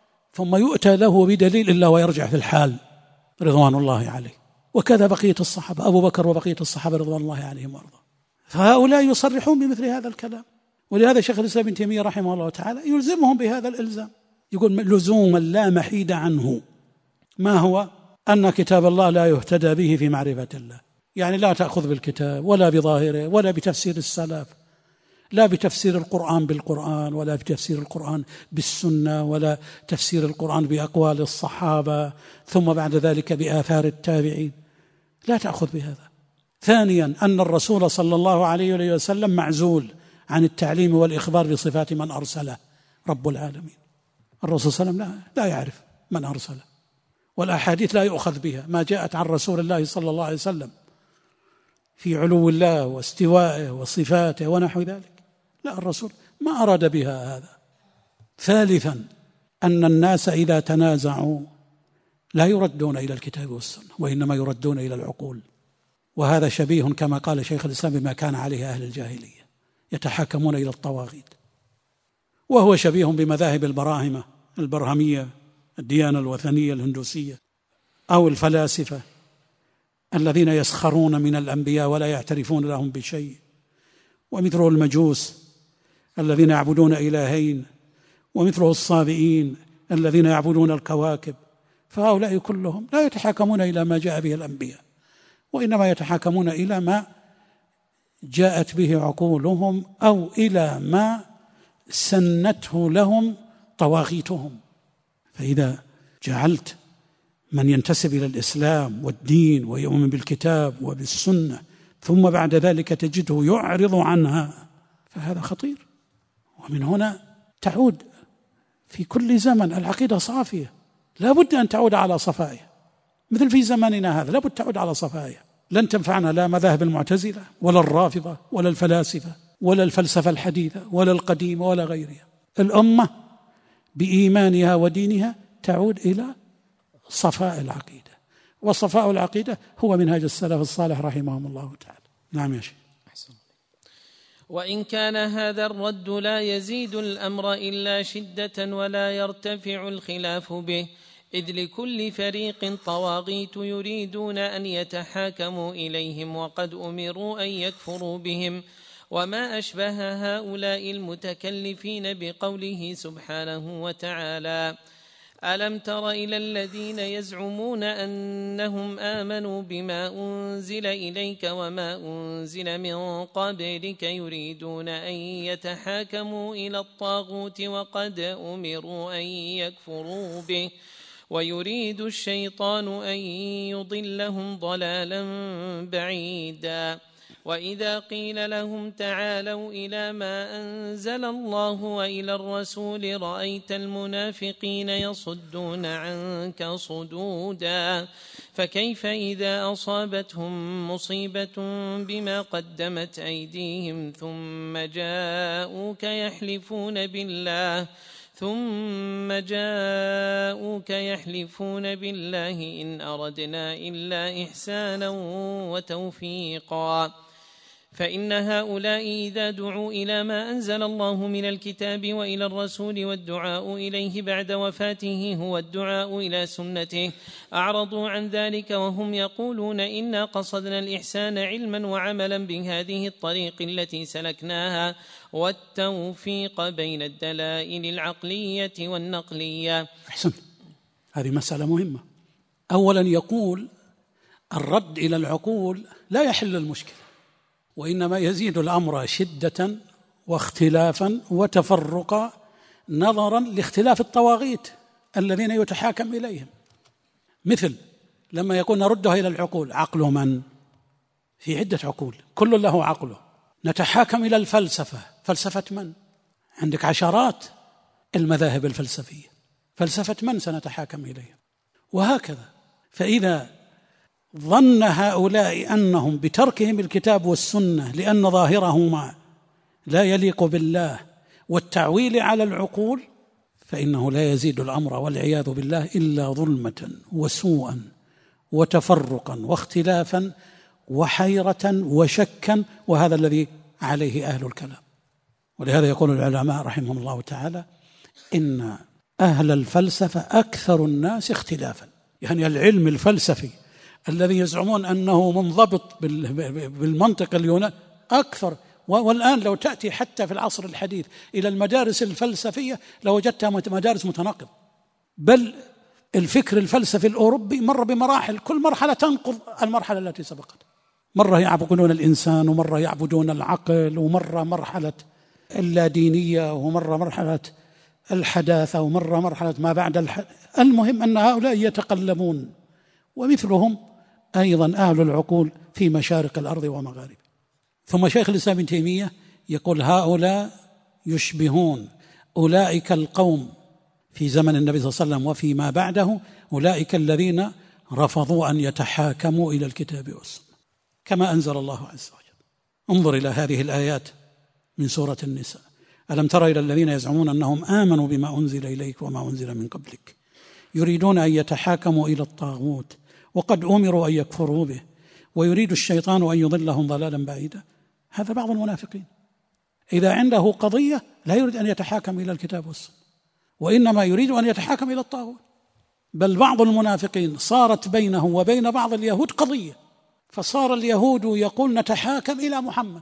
ثم يؤتى له بدليل إلا ويرجع في الحال رضوان الله عليه. وكذا بقية الصحابة، أبو بكر وبقية الصحابة رضوان الله عليهم وارضاهم. فهؤلاء يصرحون بمثل هذا الكلام، ولهذا شيخ الإسلام ابن تيمية رحمه الله تعالى يلزمهم بهذا الإلزام، يقول لزوما لا محيد عنه. ما هو؟ أن كتاب الله لا يهتدى به في معرفة الله، يعني لا تأخذ بالكتاب ولا بظاهره ولا بتفسير السلف، لا بتفسير القرآن بالقرآن، ولا بتفسير القرآن بالسنة، ولا تفسير القرآن بأقوال الصحابة ثم بعد ذلك بآثار التابعين، لا تأخذ بهذا. ثانيا أن الرسول صلى الله عليه وسلم معزول عن التعليم والإخبار بصفات من أرسله رب العالمين. الرسول صلى الله عليه وسلم لا, لا يعرف من أرسله، والأحاديث لا يؤخذ بها، ما جاءت عن رسول الله صلى الله عليه وسلم في علو الله واستوائه وصفاته ونحو ذلك، لا، الرسول ما أراد بها هذا. ثالثا أن الناس إذا تنازعوا لا يردون إلى الكتاب والسنة، وإنما يردون إلى العقول، وهذا شبيه كما قال شيخ الإسلام بما كان عليه أهل الجاهلية، يتحاكمون إلى الطواغيت، وهو شبيه بمذاهب البراهمة البرهمية الديانة الوثنية الهندوسية، أو الفلاسفة الذين يسخرون من الأنبياء ولا يعترفون لهم بشيء، ومثله المجوس الذين يعبدون إلهين، ومثله الصابئين الذين يعبدون الكواكب. فهؤلاء كلهم لا يتحاكمون إلى ما جاء به الأنبياء، وإنما يتحاكمون إلى ما جاءت به عقولهم أو إلى ما سنته لهم طواغيتهم. فإذا جعلت من ينتسب إلى الإسلام والدين ويؤمن بالكتاب وبالسنة ثم بعد ذلك تجده يعرض عنها فهذا خطير. ومن هنا تعود في كل زمن العقيدة صافية، لا بد أن تعود على صفائها، مثل في زماننا هذا لا بد تعود على صفائها. لن تنفعنا لا مذاهب المعتزلة ولا الرافضة ولا الفلاسفة ولا الفلسفة الحديثة ولا القديمة ولا غيرها. الأمة بإيمانها ودينها تعود إلى صفاء العقيدة، وصفاء العقيدة هو منهج السلف الصالح رحمهم الله تعالى. نعم يا شيخ. وإن كان هذا الرد لا يزيد الأمر إلا شدة ولا يرتفع الخلاف به، إذ لكل فريق طواغيت يريدون أن يتحاكموا إليهم وقد أمروا أن يكفروا بهم، وما أشبه هؤلاء المتكلفين بقوله سبحانه وتعالى: ألم تر إلى الذين يزعمون أنهم آمنوا بما أنزل إليك وما أنزل من قبلك يريدون أن يتحاكموا إلى الطاغوت وقد أمروا أن يكفروا به، ويريد الشيطان أن يضلهم ضلالا بعيدا. وإذا قيل لهم تعالوا إلى ما أنزل الله وإلى الرسول رأيت المنافقين يصدون عنك صدودا، فكيف إذا أصابتهم مصيبة بما قدمت أيديهم ثم جاءوك يحلفون بالله ثم جاءوك يحلفون بالله إن أردنا إلا إحسانا وتوفيقا. فإن هؤلاء إذا دعوا إلى ما أنزل الله من الكتاب وإلى الرسول والدعاء إليه بعد وفاته هو الدعاء إلى سنته أعرضوا عن ذلك، وهم يقولون إنا قصدنا الإحسان علما وعملا بهذه الطريق التي سلكناها والتوفيق بين الدلائل العقلية والنقلية. أحسن، هذه مسألة مهمة. أولا يقول الرد إلى العقول لا يحل المشكلة، وإنما يزيد الأمر شدة واختلافا وتفرقا نظرا لاختلاف الطواغيت الذين يتحاكم إليهم. مثل لما يكون نردها إلى العقول، عقل من؟ في عدة عقول كل له عقله. نتحاكم إلى الفلسفة، فلسفة من؟ عندك عشرات المذاهب الفلسفية، فلسفة من سنتحاكم إليها؟ وهكذا. فإذا ظن هؤلاء أنهم بتركهم الكتاب والسنة لأن ظاهرهما لا يليق بالله والتعويل على العقول، فإنه لا يزيد الأمر والعياذ بالله إلا ظلمة وسوءا وتفرقا واختلافا وحيرة وشكا، وهذا الذي عليه أهل الكلام. ولهذا يقول العلماء رحمهم الله تعالى إن أهل الفلسفة أكثر الناس اختلافا، يعني العلم الفلسفي الذي يزعمون أنه منضبط بالمنطق اليوناني أكثر. والآن لو تأتي حتى في العصر الحديث إلى المدارس الفلسفية لوجدتها مدارس متناقضة، بل الفكر الفلسفي الأوروبي مر بمراحل، كل مرحلة تنقض المرحلة التي سبقت. مرة يعبدون الإنسان، ومرة يعبدون العقل، ومرة مرحلة اللادينية، ومرة مرحلة الحداثة، ومرة مرحلة ما بعد الحداثة. المهم أن هؤلاء يتقلبون، ومثلهم أيضا أهل العقول في مشارق الأرض ومغاربها. ثم شيخ الإسلام ابن تيمية يقول هؤلاء يشبهون أولئك القوم في زمن النبي صلى الله عليه وسلم وفيما بعده، أولئك الذين رفضوا أن يتحاكموا إلى الكتاب والسنة كما أنزل الله عز وجل. انظر إلى هذه الآيات من سورة النساء: ألم تر إلى الذين يزعمون أنهم آمنوا بما أنزل إليك وما أنزل من قبلك يريدون أن يتحاكموا إلى الطاغوت وقد أمروا أن يكفروا به ويريد الشيطان أن يضلهم ضلالا بعيدا. هذا بعض المنافقين إذا عنده قضية لا يريد أن يتحاكم إلى الكتاب والسنة، وإنما يريد أن يتحاكم إلى الطاغوت. بل بعض المنافقين صارت بينه وبين بعض اليهود قضية، فصار اليهود يقول نتحاكم إلى محمد،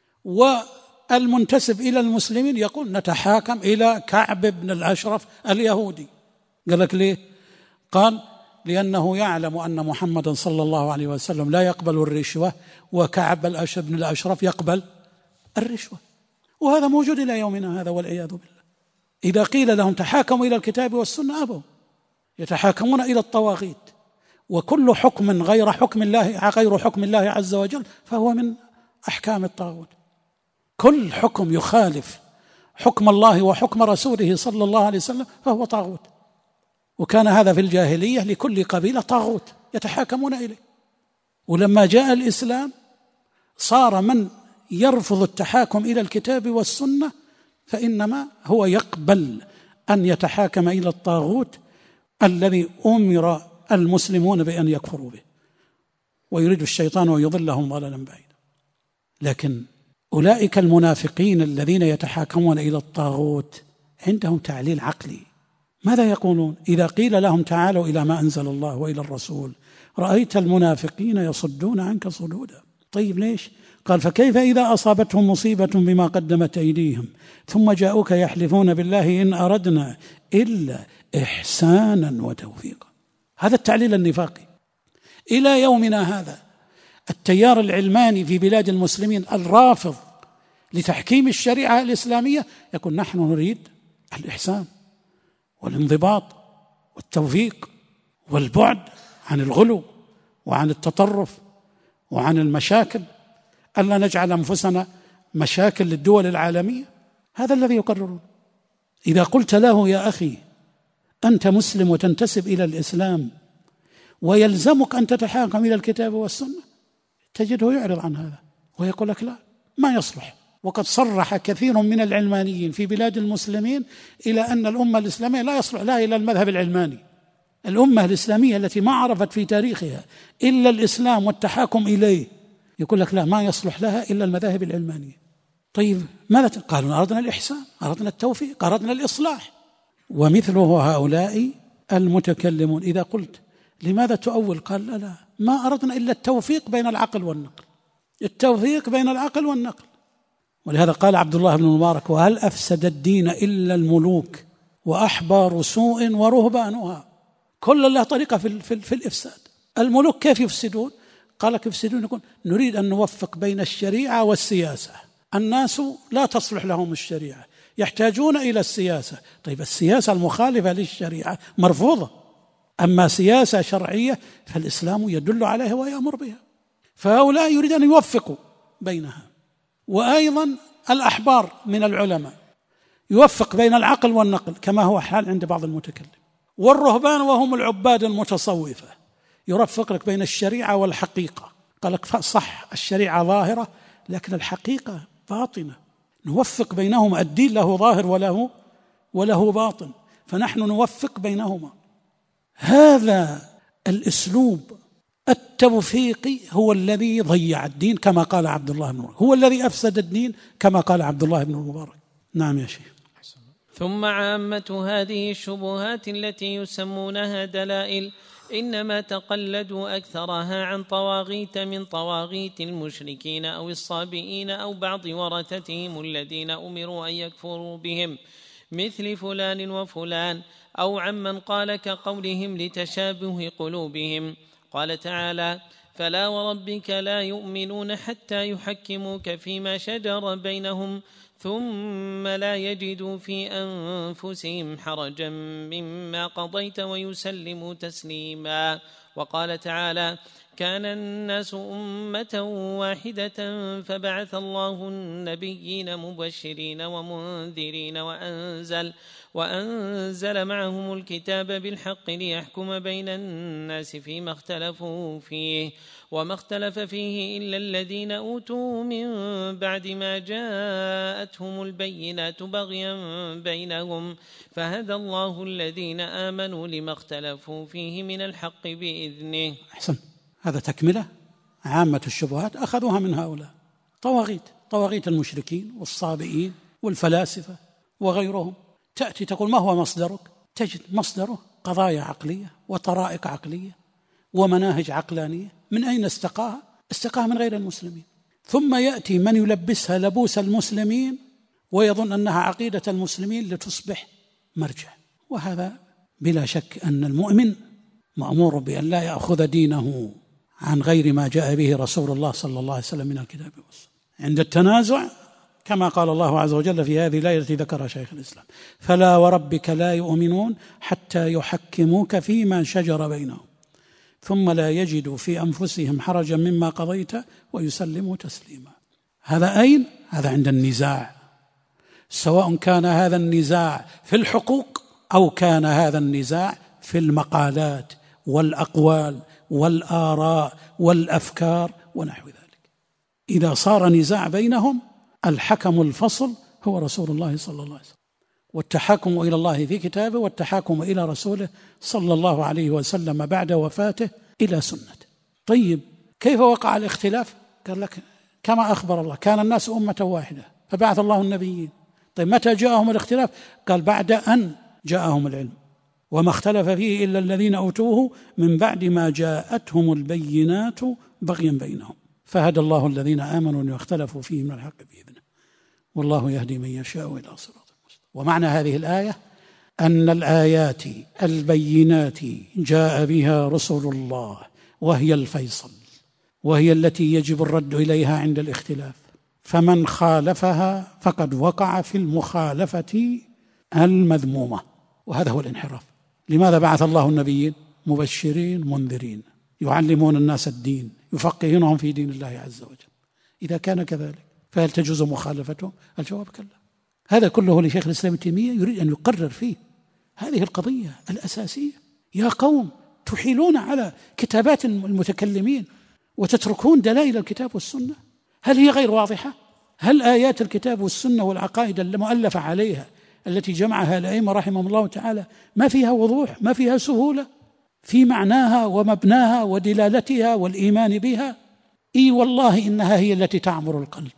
والمنتسب إلى المسلمين يقول نتحاكم إلى كعب بن الأشرف اليهودي. قال لك ليه؟ قال لأنه يعلم أن محمدا صلى الله عليه وسلم لا يقبل الرشوة، وكعب بن الأشرف يقبل الرشوة، وهذا موجود إلى يومنا هذا والعياذ بالله. إذا قيل لهم تحاكموا إلى الكتاب والسنة أبوا، يتحاكمون إلى الطواغيت، وكل حكم غير حكم الله غير حكم الله عز وجل فهو من أحكام الطاغوت. كل حكم يخالف حكم الله وحكم رسوله صلى الله عليه وسلم فهو طاغوت. وكان هذا في الجاهلية لكل قبيلة طاغوت يتحاكمون إليه. ولما جاء الإسلام صار من يرفض التحاكم إلى الكتاب والسنة فإنما هو يقبل أن يتحاكم إلى الطاغوت الذي أمر المسلمون بأن يكفروا به، ويريد الشيطان أن يضلهم ضلالا بعيدا. لكن أولئك المنافقين الذين يتحاكمون إلى الطاغوت عندهم تعليل عقلي. ماذا يقولون؟ إذا قيل لهم تعالوا إلى ما أنزل الله وإلى الرسول رأيت المنافقين يصدون عنك صدودا. طيب ليش؟ قال فكيف إذا أصابتهم مصيبة بما قدمت أيديهم ثم جاءوك يحلفون بالله إن أردنا إلا إحسانا وتوفيقا. هذا التعليل النفاقي. إلى يومنا هذا التيار العلماني في بلاد المسلمين الرافض لتحكيم الشريعة الإسلامية يقول نحن نريد الإحسان والانضباط والتوفيق والبعد عن الغلو وعن التطرف وعن المشاكل، ألا نجعل أنفسنا مشاكل للدول العالمية. هذا الذي يقررون. إذا قلت له يا أخي أنت مسلم وتنتسب إلى الإسلام ويلزمك أن تتحاكم إلى الكتاب والسنة تجده يعرض عن هذا ويقول لك لا ما يصلح. وقد صرح كثير من العلمانيين في بلاد المسلمين إلى أن الأمة الإسلامية لا يصلح لها إلى المذهب العلماني. الأمة الإسلامية التي ما عرفت في تاريخها إلا الإسلام والتحاكم إليه يقول لك لا ما يصلح لها إلا المذاهب العلمانية. طيب ماذا قالوا؟ أردنا الإحسان، أردنا التوفيق، أردنا الإصلاح. ومثله هؤلاء المتكلمون إذا قلت لماذا تؤول؟ قال لا لا ما أردنا إلا التوفيق بين العقل والنقل، التوفيق بين العقل والنقل. ولهذا قال عبد الله بن المبارك وهل أفسد الدين إلا الملوك وأحبار سوء ورهبانها. كل له طريقة في, في, في الإفساد. الملوك كيف يفسدون؟ قال كيف يفسدون؟ يقول نريد أن نوفق بين الشريعة والسياسة. الناس لا تصلح لهم الشريعة، يحتاجون إلى السياسة. طيب السياسة المخالفة للشريعة مرفوضة، أما سياسة شرعية فالإسلام يدل عليها ويأمر بها. فهؤلاء يريد أن يوفقوا بينها. وأيضا الأحبار من العلماء يوفق بين العقل والنقل كما هو حال عند بعض المتكلم. والرهبان وهم العباد المتصوفة يرفق لك بين الشريعة والحقيقة. قال لك صح الشريعة ظاهرة لكن الحقيقة باطنة، نوفق بينهما. الدين له ظاهر وله وله باطن، فنحن نوفق بينهما. هذا الأسلوب التوفيقي هو الذي ضيع الدين كما قال عبد الله بن المبارك، هو الذي أفسد الدين كما قال عبد الله بن المبارك. نعم يا شيخ. ثم عامة هذه الشبهات التي يسمونها دلائل إنما تقلدوا أكثرها عن طواغيت من طواغيت المشركين أو الصابئين أو بعض ورثتهم الذين أمروا أن يكفروا بهم مثل فلان وفلان، أو عمن قال كقولهم لتشابه قلوبهم. قال تعالى فلا وربك لا يؤمنون حتى يحكموك فيما شجر بينهم ثم لا يجدوا في أنفسهم حرجا مما قضيت ويسلموا تسليما. وقال تعالى كان الناس أمة واحدة فبعث الله النبيين مبشرين ومنذرين وأنزل, وأنزل معهم الكتاب بالحق ليحكم بين الناس فيما اختلفوا فيه وما اختلف فيه إلا الذين أوتوا من بعد ما جاءتهم البينات بغيا بينهم فهدى الله الذين آمنوا لما اختلفوا فيه من الحق بإذنه. أحسن. هذا تكملة. عامة الشبهات أخذوها من هؤلاء طواغيت، طواغيت المشركين والصابئين والفلاسفة وغيرهم. تأتي تقول ما هو مصدرك؟ تجد مصدره قضايا عقلية وطرائق عقلية ومناهج عقلانية. من أين استقاها؟ استقاها من غير المسلمين. ثم يأتي من يلبسها لبوس المسلمين ويظن أنها عقيدة المسلمين لتصبح مرجع. وهذا بلا شك أن المؤمن مأمور بأن لا يأخذ دينه عن غير ما جاء به رسول الله صلى الله عليه وسلم من الكتاب والسنة. عند التنازع كما قال الله عز وجل في هذه الآية التي ذكرها شيخ الإسلام فلا وربك لا يؤمنون حتى يحكموك فيما شجر بينهم ثم لا يجدوا في أنفسهم حرجا مما قضيت ويسلموا تسليما. هذا أين؟ هذا عند النزاع، سواء كان هذا النزاع في الحقوق أو كان هذا النزاع في المقالات والأقوال والآراء والأفكار ونحو ذلك. إذا صار نزاع بينهم الحكم الفصل هو رسول الله صلى الله عليه وسلم. والتحاكم إلى الله في كتابه والتحاكم إلى رسوله صلى الله عليه وسلم بعد وفاته إلى سنته. طيب كيف وقع الاختلاف؟ قال لك كما أخبر الله كان الناس أمة واحدة فبعث الله النبيين. طيب متى جاءهم الاختلاف؟ قال بعد أن جاءهم العلم، وما اختلف فيه إلا الذين أوتوه من بعد ما جاءتهم البينات بغيا بينهم فهدى الله الذين آمنوا أن يختلفوا فيه من الحق بإذنه والله يهدي من يشاء إلى صراط مستقيم. ومعنى هذه الآية أن الآيات البينات جاء بها رسل الله وهي الفيصل، وهي التي يجب الرد إليها عند الاختلاف، فمن خالفها فقد وقع في المخالفة المذمومة، وهذا هو الانحراف. لماذا بعث الله النبيين؟ مبشرين منذرين يعلمون الناس الدين يفقهونهم في دين الله عز وجل. إذا كان كذلك فهل تجوز مخالفته؟ الجواب كلا. هذا كله لشيخ الإسلام ابن تيمية يريد أن يقرر فيه هذه القضية الأساسية. يا قوم تحيلون على كتابات المتكلمين وتتركون دلائل الكتاب والسنة، هل هي غير واضحة؟ هل آيات الكتاب والسنة والعقائد المؤلفة عليها التي جمعها الأئمة رحمهم الله تعالى ما فيها وضوح، ما فيها سهولة في معناها ومبناها ودلالتها والإيمان بها؟ إي والله إنها هي التي تعمر القلب،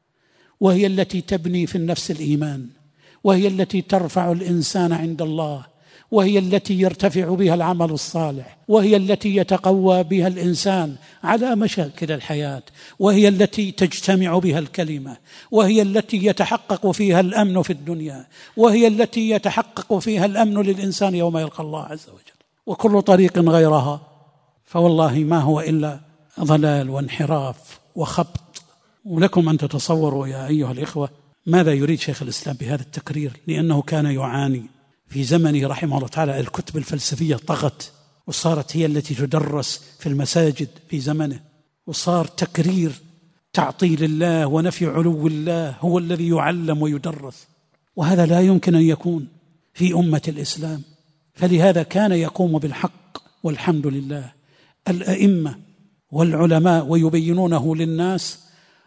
وهي التي تبني في النفس الإيمان، وهي التي ترفع الإنسان عند الله، وهي التي يرتفع بها العمل الصالح، وهي التي يتقوى بها الإنسان على مشاكل الحياة، وهي التي تجتمع بها الكلمة، وهي التي يتحقق فيها الأمن في الدنيا، وهي التي يتحقق فيها الأمن للإنسان يوم يلقى الله عز وجل. وكل طريق غيرها فوالله ما هو إلا ضلال وانحراف وخبط. ولكم أن تتصوروا يا أيها الإخوة ماذا يريد شيخ الإسلام بهذا التقرير، لأنه كان يعاني في زمنه رحمه الله تعالى. الكتب الفلسفية طغت وصارت هي التي تدرس في المساجد في زمنه، وصار تكرير تعطيل الله ونفي علو الله هو الذي يعلم ويدرس، وهذا لا يمكن أن يكون في أمة الإسلام. فلهذا كان يقوم بالحق والحمد لله الأئمة والعلماء ويبينونه للناس،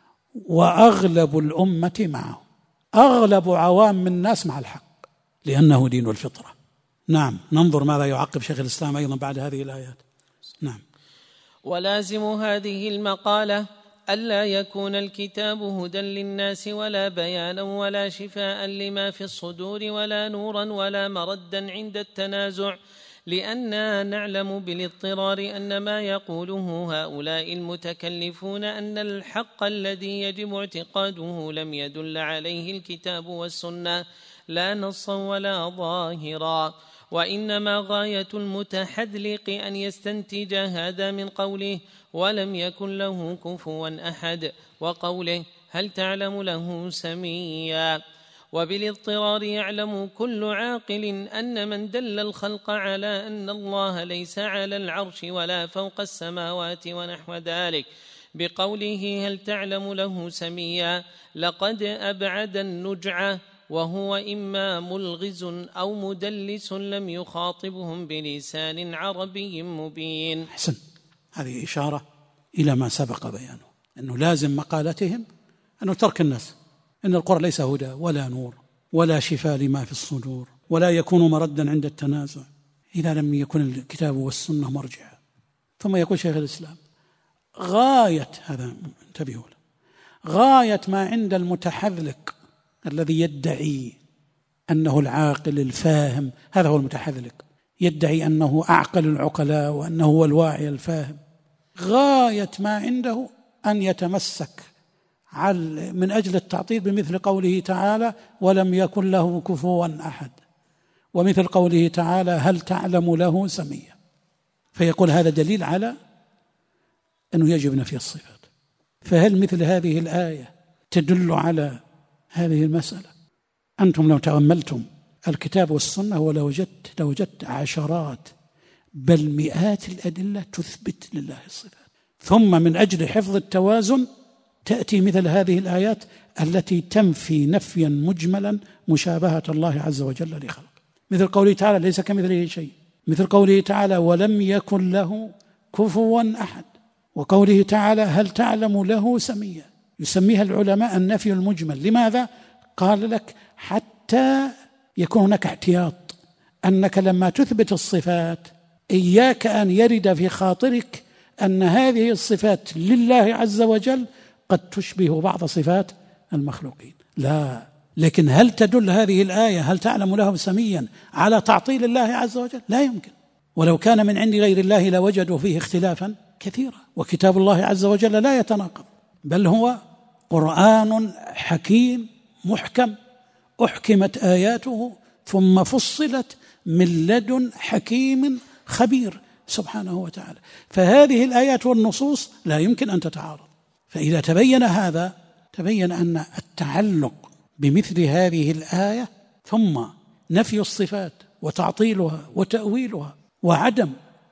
وأغلب الأمة معه، أغلب عوام الناس مع الحق لأنه دين الفطرة. نعم، ننظر ماذا يعقب شيخ الإسلام أيضا بعد هذه الآيات. نعم. ولازم هذه المقالة ألا يكون الكتاب هدى للناس ولا بيانا ولا شفاء لما في الصدور ولا نورا ولا مردا عند التنازع، لأننا نعلم بالاضطرار أن ما يقوله هؤلاء المتكلفون أن الحق الذي يجب اعتقاده لم يدل عليه الكتاب والسنة لا نصا ولا ظاهرا، وإنما غاية المتحذلق أن يستنتج هذا من قوله ولم يكن له كفوا أحد، وقوله هل تعلم له سميا. وبالاضطرار يعلم كل عاقل أن من دل الخلق على أن الله ليس على العرش ولا فوق السماوات ونحو ذلك بقوله هل تعلم له سميا لقد أبعد النجعة، وهو إما ملغز أو مدلس لم يخاطبهم بلسان عربي مبين. حسن، هذه إشارة إلى ما سبق بيانه، أنه لازم مقالتهم أنه ترك الناس أن القرآن ليس هدى ولا نور ولا شفاء لما في الصدور ولا يكون مردا عند التنازع إذا لم يكن الكتاب والسنة مرجعا. ثم يقول شيخ الإسلام غاية هذا، انتبهوا له، غاية ما عند المتحذلق الذي يدعي أنه العاقل الفاهم، هذا هو المتحذلق، يدعي أنه أعقل العقلاء وأنه هو الواعي الفاهم، غاية ما عنده أن يتمسك من أجل التعطيل بمثل قوله تعالى ولم يكن له كفوا أحد، ومثل قوله تعالى هل تعلم له سميا، فيقول هذا دليل على أنه يجب نفي الصفات. فهل مثل هذه الآية تدل على هذه المسألة؟ أنتم لو تأملتم الكتاب والسنة ولوجدت لوجدت عشرات بل مئات الأدلة تثبت لله الصفات، ثم من أجل حفظ التوازن تأتي مثل هذه الآيات التي تنفي نفيا مجملا مشابهة الله عز وجل لخلقه، مثل قوله تعالى ليس كمثله شيء، مثل قوله تعالى ولم يكن له كفوا أحد، وقوله تعالى هل تعلم له سميا. يسميها العلماء النفي المجمل. لماذا؟ قال لك حتى يكون هناك احتياط، أنك لما تثبت الصفات إياك أن يرد في خاطرك أن هذه الصفات لله عز وجل قد تشبه بعض صفات المخلوقين، لا. لكن هل تدل هذه الآية، هل تعلم له سميا، على تعطيل الله عز وجل؟ لا يمكن. ولو كان من عند غير الله لوجدوا فيه اختلافا كثيرا. وكتاب الله عز وجل لا يتناقض، بل هو قرآن حكيم محكم أحكمت آياته ثم فصلت من لدن حكيم خبير سبحانه وتعالى. فهذه الآيات والنصوص لا يمكن أن تتعارض. فإذا تبين هذا تبين أن التعلق بمثل هذه الآية ثم نفي الصفات وتعطيلها وتأويلها وعدم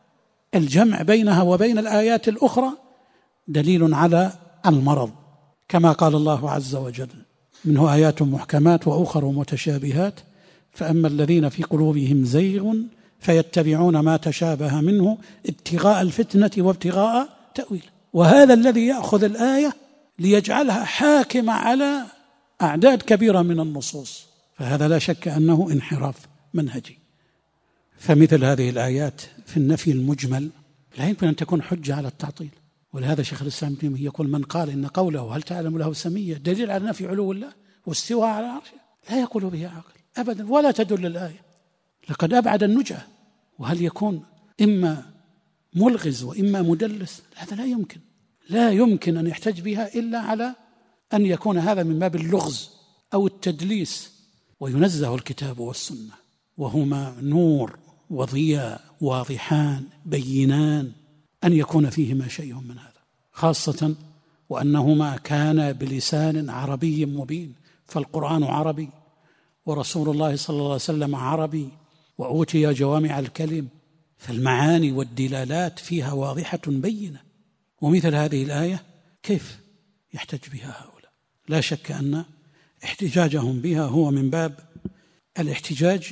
الجمع بينها وبين الآيات الأخرى دليل على المرض، كما قال الله عز وجل: منه آيات محكمات وأخر متشابهات فأما الذين في قلوبهم زيغ فيتبعون ما تشابه منه ابتغاء الفتنة وابتغاء تأويله. وهذا الذي يأخذ الآية ليجعلها حاكمة على أعداد كبيرة من النصوص، فهذا لا شك أنه انحراف منهجي. فمثل هذه الآيات في النفي المجمل لا يمكن أن تكون حجة على التعطيل. ولهذا شيخ الإسلام ابن تيمية يقول: من قال إن قوله هل تعلم له سمية دليل على نفي علو الله واستواء على عرشه لا يقول به عاقل أبدا، ولا تدل الآية، لقد أبعد النجعة. وهل يكون إما ملغز وإما مدلس؟ هذا لا يمكن، لا يمكن أن يحتج بها إلا على أن يكون هذا من باب اللغز أو التدليس. وينزه الكتاب والسنة وهما نور وضياء واضحان بينان أن يكون فيهما شيء من هذا، خاصة وأنهما كان بلسان عربي مبين، فالقرآن عربي ورسول الله صلى الله عليه وسلم عربي وأوتي جوامع الكلم، فالمعاني والدلالات فيها واضحة بينة. ومثل هذه الآية كيف يحتج بها هؤلاء؟ لا شك أن احتجاجهم بها هو من باب الاحتجاج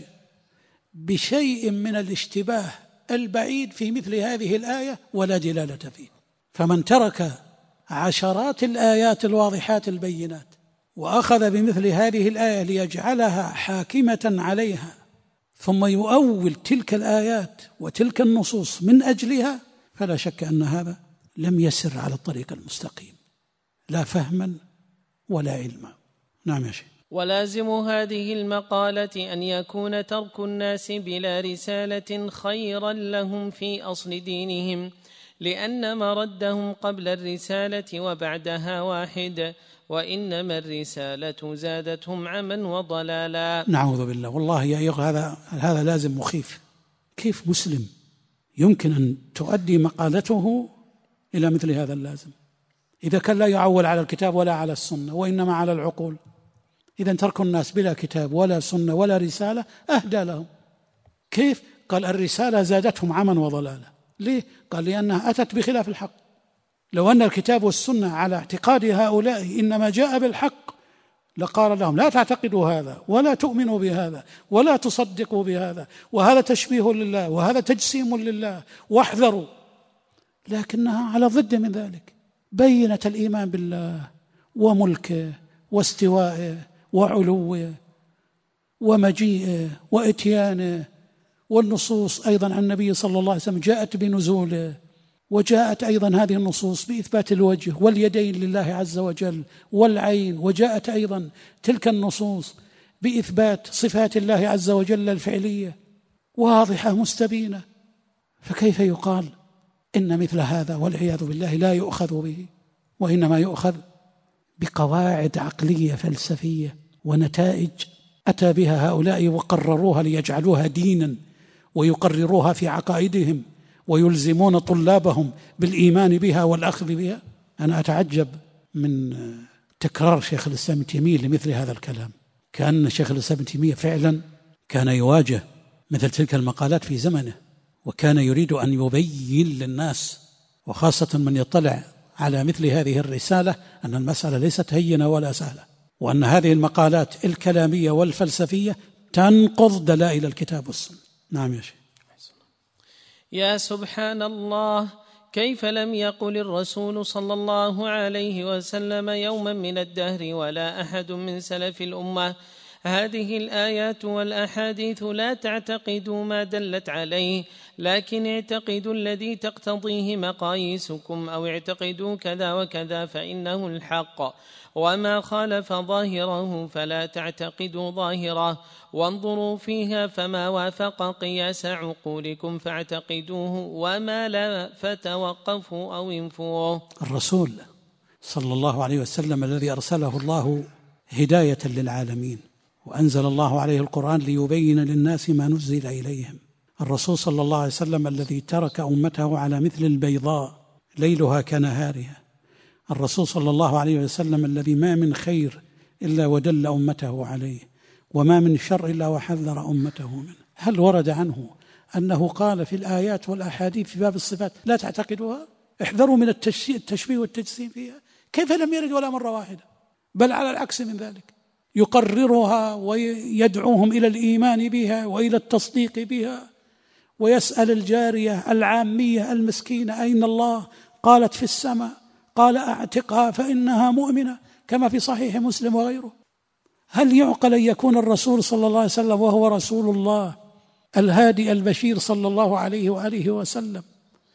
بشيء من الاشتباه البعيد في مثل هذه الآية ولا دلالة فيه. فمن ترك عشرات الآيات الواضحات البينات وأخذ بمثل هذه الآية ليجعلها حاكمة عليها ثم يؤول تلك الآيات وتلك النصوص من أجلها، فلا شك أن هذا لم يسر على الطريق المستقيم لا فهما ولا علما. نعم يا شيخ. ولازم هذه المقالة أن يكون ترك الناس بلا رسالة خيرا لهم في أصل دينهم، لأن مردهم قبل الرسالة وبعدها واحد، وإنما الرسالة زادتهم عما وضلالا. نعوذ بالله. والله يا أيها هذا هذا لازم مخيف. كيف مسلم يمكن أن تؤدي مقالته إلى مثل هذا اللازم إذا كان لا يعول على الكتاب ولا على السنة وإنما على العقول؟ إذا ترك الناس بلا كتاب ولا سنة ولا رسالة أهدى لهم. كيف؟ قال الرسالة زادتهم عما وضلالا. ليه؟ قال لأنها أتت بخلاف الحق. لو أن الكتاب والسنة على اعتقاد هؤلاء إنما جاء بالحق لقال لهم لا تعتقدوا هذا ولا تؤمنوا بهذا ولا تصدقوا بهذا، وهذا تشبيه لله وهذا تجسيم لله واحذروا. لكنها على ضد من ذلك، بينت الإيمان بالله وملكه واستوائه وعلوه ومجيئه وإتيانه، والنصوص أيضا عن النبي صلى الله عليه وسلم جاءت بنزوله، وجاءت أيضا هذه النصوص بإثبات الوجه واليدين لله عز وجل والعين، وجاءت أيضا تلك النصوص بإثبات صفات الله عز وجل الفعلية واضحة مستبينة. فكيف يقال إن مثل هذا والعياذ بالله لا يؤخذ به، وإنما يؤخذ بقواعد عقلية فلسفية ونتائج أتى بها هؤلاء وقرروها ليجعلوها دينا ويقرروها في عقائدهم ويلزمون طلابهم بالإيمان بها والأخذ بها. أنا أتعجب من تكرار شيخ الإسلام ابن تيمية لمثل هذا الكلام، كأن شيخ الإسلام ابن تيمية فعلا كان يواجه مثل تلك المقالات في زمنه، وكان يريد أن يبين للناس وخاصة من يطلع على مثل هذه الرسالة أن المسألة ليست هينة ولا سهلة، وأن هذه المقالات الكلامية والفلسفية تنقض دلائل الكتاب والسنة. نعم يا شيخ. يا سبحان الله، كيف لم يقل الرسول صلى الله عليه وسلم يوما من الدهر ولا أحد من سلف الأمة هذه الآيات والأحاديث لا تعتقدوا ما دلت عليه، لكن اعتقدوا الذي تقتضيه مقاييسكم، أو اعتقدوا كذا وكذا فإنه الحق، وما خالف ظاهره فلا تعتقدوا ظاهره، وانظروا فيها فما وافق قياس عقولكم فاعتقدوه، وما لا فتوقفوا أو انفوه. الرسول صلى الله عليه وسلم الذي أرسله الله هداية للعالمين، وأنزل الله عليه القرآن ليبين للناس ما نزل إليهم. الرسول صلى الله عليه وسلم الذي ترك أمته على مثل البيضاء ليلها كنهارها. الرسول صلى الله عليه وسلم الذي ما من خير إلا ودل أمته عليه، وما من شر إلا وحذر أمته منه. هل ورد عنه أنه قال في الآيات والأحاديث في باب الصفات لا تعتقدوها، احذروا من التشبيه والتجسيم فيها؟ كيف لم يرد ولا مرة واحدة؟ بل على العكس من ذلك، يقررها ويدعوهم إلى الإيمان بها وإلى التصديق بها، ويسأل الجارية العامية المسكينة أين الله؟ قالت في السماء، قال أعتقها فإنها مؤمنة، كما في صحيح مسلم وغيره. هل يعقل أن يكون الرسول صلى الله عليه وسلم وهو رسول الله الهادي البشير صلى الله عليه وآله وسلم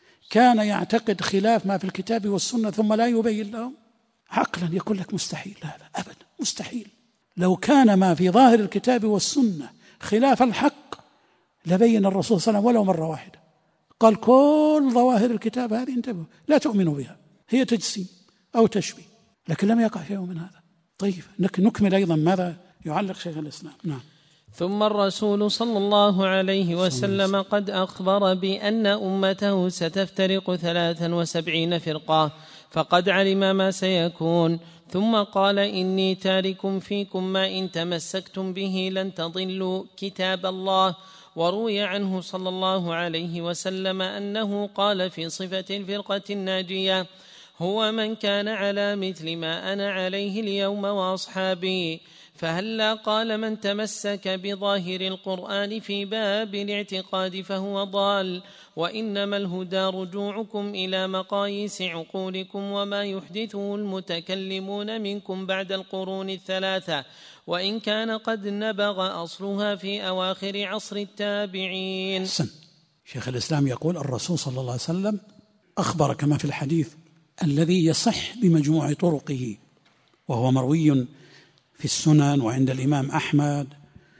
كان يعتقد خلاف ما في الكتاب والسنة ثم لا يبين لهم؟ عقلا يقول لك مستحيل. لا لا أبدا مستحيل. لو كان ما في ظاهر الكتاب والسنة خلاف الحق لبين الرسول صلى الله عليه وسلم ولو مرة واحدة، قال كل ظواهر الكتاب هذه انتبهوا لا تؤمنوا بها، هي تجسيم أو تشبيه، لكن لم يقع شيء من هذا. طيب نكمل أيضا ماذا يعلق شيخ الإسلام. نعم. ثم الرسول صلى الله عليه وسلم قد أخبر بأن أمته ستفترق ثلاثا وسبعين فرقة، فقد علم ما سيكون، ثم قال إني تارك فيكم ما إن تمسكتم به لن تضلوا كتاب الله. وروي عنه صلى الله عليه وسلم أنه قال في صفة الفرقة الناجية: هو من كان على مثل ما أنا عليه اليوم وأصحابي. فهلا قال من تمسك بظاهر القرآن في باب الاعتقاد فهو ضال، وإنما الهدى رجوعكم إلى مقاييس عقولكم وما يحدثه المتكلمون منكم بعد القرون الثلاثة، وإن كان قد نبغ أصلها في أواخر عصر التابعين. حسن. شيخ الإسلام يقول الرسول صلى الله عليه وسلم أخبر كما في الحديث الذي يصح بمجموع طرقه، وهو مروي في السنن وعند الإمام أحمد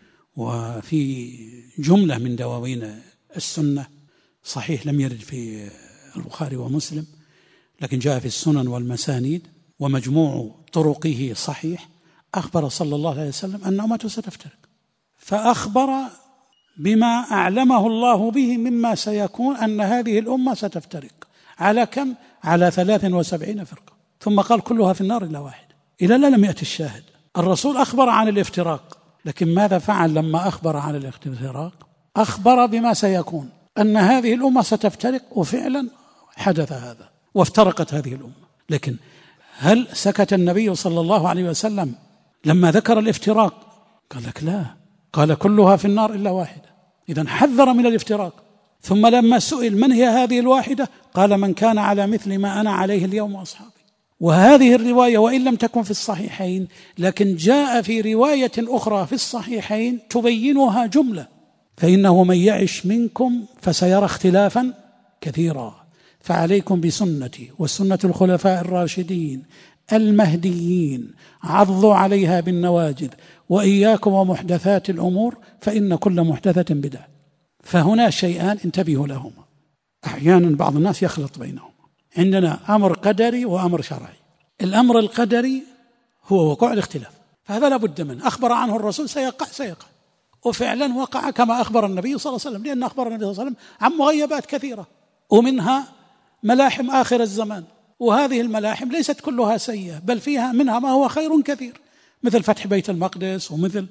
وفي جملة من دواوين السنة، صحيح لم يرد في البخاري ومسلم لكن جاء في السنن والمسانيد، ومجموع طرقه صحيح. أخبر صلى الله عليه وسلم أن أمته ستفترق، فأخبر بما أعلمه الله به مما سيكون، أن هذه الأمة ستفترق على كم؟ على ثلاث وسبعين فرقة، ثم قال كلها في النار إلا واحد. إلى لا لم يأتي الشاهد. الرسول أخبر عن الافتراق، لكن ماذا فعل لما أخبر عن الافتراق؟ أخبر بما سيكون، أن هذه الأمة ستفترق، وفعلا حدث هذا وافترقت هذه الأمة. لكن هل سكت النبي صلى الله عليه وسلم لما ذكر الافتراق؟ قال لك لا، قال كلها في النار إلا واحدة، إذن حذر من الافتراق. ثم لما سئل من هي هذه الواحدة قال من كان على مثل ما أنا عليه اليوم وأصحابي. وهذه الرواية وإن لم تكن في الصحيحين لكن جاء في رواية أخرى في الصحيحين تبينها جملة: فإنه من يعش منكم فسيرى اختلافا كثيرا، فعليكم بسنتي وسنة الخلفاء الراشدين المهديين، عضوا عليها بالنواجذ، وإياكم ومحدثات الأمور فإن كل محدثة بدعة. فهنا شيئان انتبهوا لهما، أحيانا بعض الناس يخلط بينهم. عندنا أمر قدري وأمر شرعي. الأمر القدري هو وقوع الاختلاف، فهذا لا بد منه، أخبر عنه الرسول سيقع سيقع، وفعلا وقع كما أخبر النبي صلى الله عليه وسلم، لأن أخبر النبي صلى الله عليه وسلم عن مغيبات كثيرة، ومنها ملاحم آخر الزمان، وهذه الملاحم ليست كلها سيئة، بل فيها منها ما هو خير كثير، مثل فتح بيت المقدس، ومثل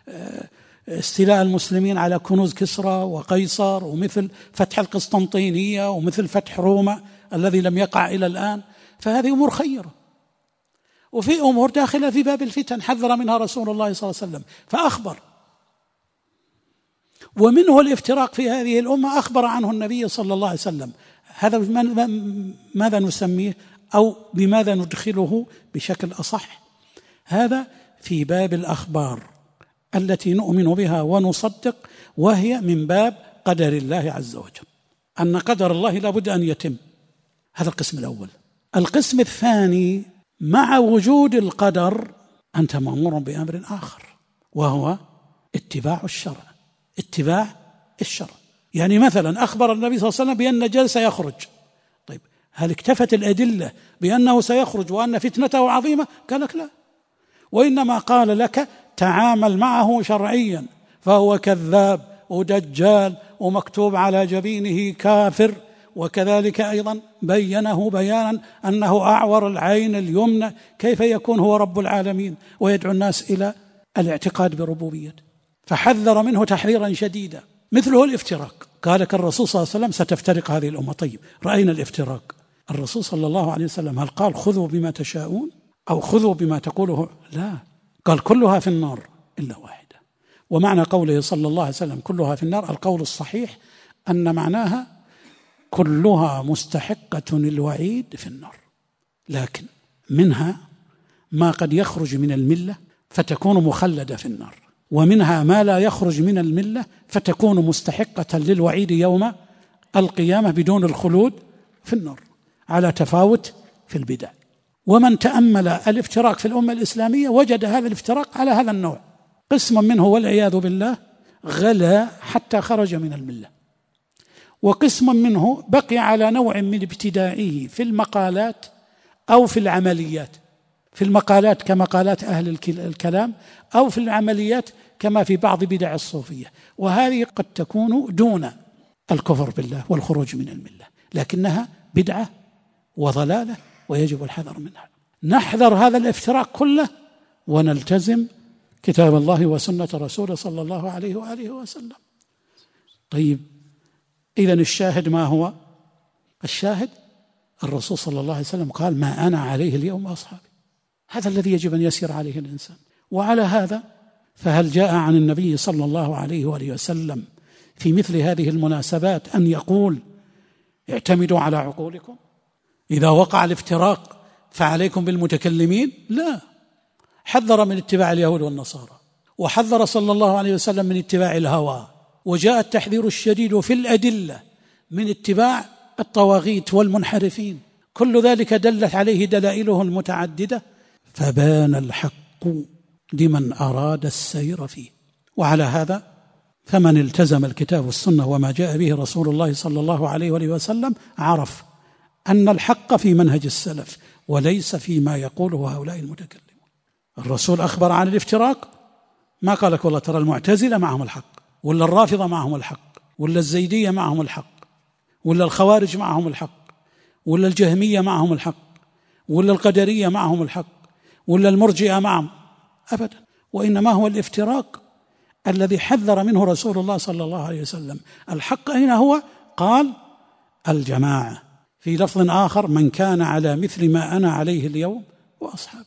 استيلاء المسلمين على كنوز كسرى وقيصر، ومثل فتح القسطنطينية، ومثل فتح روما الذي لم يقع إلى الآن. فهذه أمور خيرة، وفي أمور داخلة في باب الفتن حذر منها رسول الله صلى الله عليه وسلم فأخبر. ومنه الافتراق في هذه الأمة أخبر عنه النبي صلى الله عليه وسلم. هذا ماذا نسميه أو بماذا ندخله بشكل أصح؟ هذا في باب الأخبار التي نؤمن بها ونصدق، وهي من باب قدر الله عز وجل، أن قدر الله لا بد أن يتم. هذا القسم الأول. القسم الثاني: مع وجود القدر أنت مأمور بأمر آخر، وهو اتباع الشرع. اتباع الشرع يعني مثلا أخبر النبي صلى الله عليه وسلم بأن الدجال سيخرج. طيب هل اكتفت الأدلة بأنه سيخرج وأن فتنته عظيمة؟ قال لك لا، وإنما قال لك تعامل معه شرعيا، فهو كذاب ودجال ومكتوب على جبينه كافر، وكذلك أيضا بينه بيانا أنه أعور العين اليمنى، كيف يكون هو رب العالمين ويدعو الناس إلى الاعتقاد بربوبيته؟ فحذر منه تحذيرا شديدا. مثله الافتراق، قال لك الرسول صلى الله عليه وسلم ستفترق هذه الأمة. طيب رأينا الافتراق، الرسول صلى الله عليه وسلم هل قال خذوا بما تشاءون أو خذوا بما تقوله؟ لا، قال كلها في النار إلا واحدة. ومعنى قوله صلى الله عليه وسلم كلها في النار، القول الصحيح أن معناها كلها مستحقة الوعيد في النار، لكن منها ما قد يخرج من الملة فتكون مخلدة في النار، ومنها ما لا يخرج من الملة فتكون مستحقة للوعيد يوم القيامة بدون الخلود في النار، على تفاوت في البدع. ومن تأمل الافتراق في الأمة الإسلامية وجد هذا الافتراق على هذا النوع، قسم منه والعياذ بالله غلا حتى خرج من الملة، وقسم منه بقي على نوع من ابتدائه في المقالات أو في العمليات، في المقالات كمقالات أهل الكلام، أو في العمليات كما في بعض بدع الصوفية، وهذه قد تكون دون الكفر بالله والخروج من الملة، لكنها بدعة وضلالة ويجب الحذر منها. نحذر هذا الافتراق كله ونلتزم كتاب الله وسنة رسوله صلى الله عليه وآله وسلم. طيب إذن الشاهد ما هو؟ الشاهد الرسول صلى الله عليه وسلم قال ما أنا عليه اليوم وأصحابي، هذا الذي يجب أن يسير عليه الإنسان. وعلى هذا فهل جاء عن النبي صلى الله عليه وآله وسلم في مثل هذه المناسبات أن يقول اعتمدوا على عقولكم، إذا وقع الافتراق فعليكم بالمتكلمين؟ لا، حذر من اتباع اليهود والنصارى، وحذر صلى الله عليه وسلم من اتباع الهوى، وجاء التحذير الشديد في الأدلة من اتباع الطواغيت والمنحرفين، كل ذلك دلت عليه دلائله المتعددة، فبان الحق لمن أراد السير فيه. وعلى هذا فمن التزم الكتاب والسنة وما جاء به رسول الله صلى الله عليه وآله وسلم عرف أن الحق في منهج السلف وليس فيما يقوله هؤلاء المتكلمون. الرسول أخبر عن الافتراق، ما قال لك والله ترى المعتزلة معهم الحق، ولا الرافضة معهم الحق، ولا الزيدية معهم الحق، ولا الخوارج معهم الحق، ولا الجهمية معهم الحق، ولا القدرية معهم الحق، ولا المرجئة معهم، أبدا. وإنما هو الافتراق الذي حذر منه رسول الله صلى الله عليه وسلم. الحق أين هو؟ قال الجماعة، في لفظ آخر من كان على مثل ما أنا عليه اليوم وأصحابي.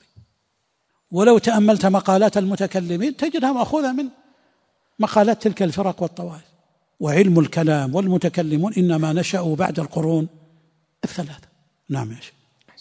ولو تأملت مقالات المتكلمين تجدها مأخوذة من مقالات تلك الفرق والطوائف. وعلم الكلام والمتكلمون إنما نشأوا بعد القرون الثلاثة. نعم يا شيخ.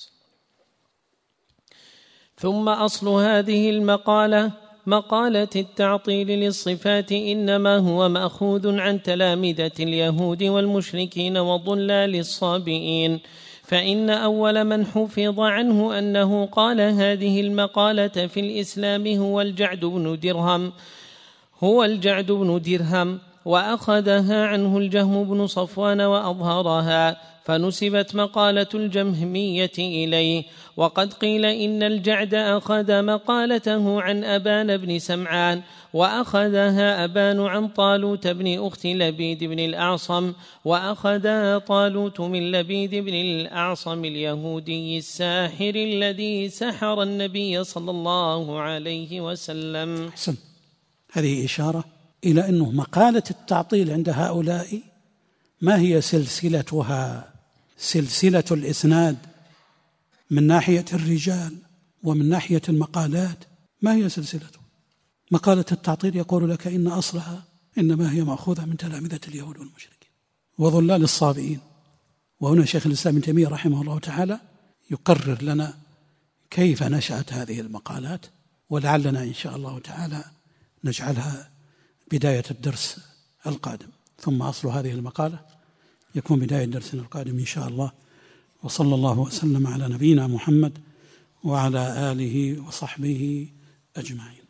ثم أصل هذه المقالة مقالة التعطيل للصفات إنما هو مأخوذ عن تلامذة اليهود والمشركين وضلال الصابئين، فإن أول من حفظ عنه أنه قال هذه المقالة في الإسلام هو الجعد بن درهم هو الجعد بن درهم وأخذها عنه الجهم بن صفوان وأظهرها، فنسبت مقالة الجهمية إليه. وقد قيل إن الجعد أخذ مقالته عن أبان بن سمعان، وأخذها أبان عن طالوت بن أخت لبيد بن الأعصم، وأخذها طالوت من لبيد بن الأعصم اليهودي الساحر الذي سحر النبي صلى الله عليه وسلم. حسن. هذه إشارة إلى أنه مقالة التعطيل عند هؤلاء ما هي سلسلتها، سلسلة الإسناد من ناحية الرجال ومن ناحية المقالات، ما هي سلسلته؟ مقالة التعطيل يقول لك إن أصلها إنما هي مأخوذة من تلامذة اليهود والمشركين وضلال الصابئين. وهنا شيخ الإسلام ابن تيمية رحمه الله تعالى يقرر لنا كيف نشأت هذه المقالات، ولعلنا إن شاء الله تعالى نجعلها بداية الدرس القادم، ثم أصل هذه المقالة يكون بداية درسنا القادم إن شاء الله. وصلى الله وسلم على نبينا محمد وعلى آله وصحبه أجمعين.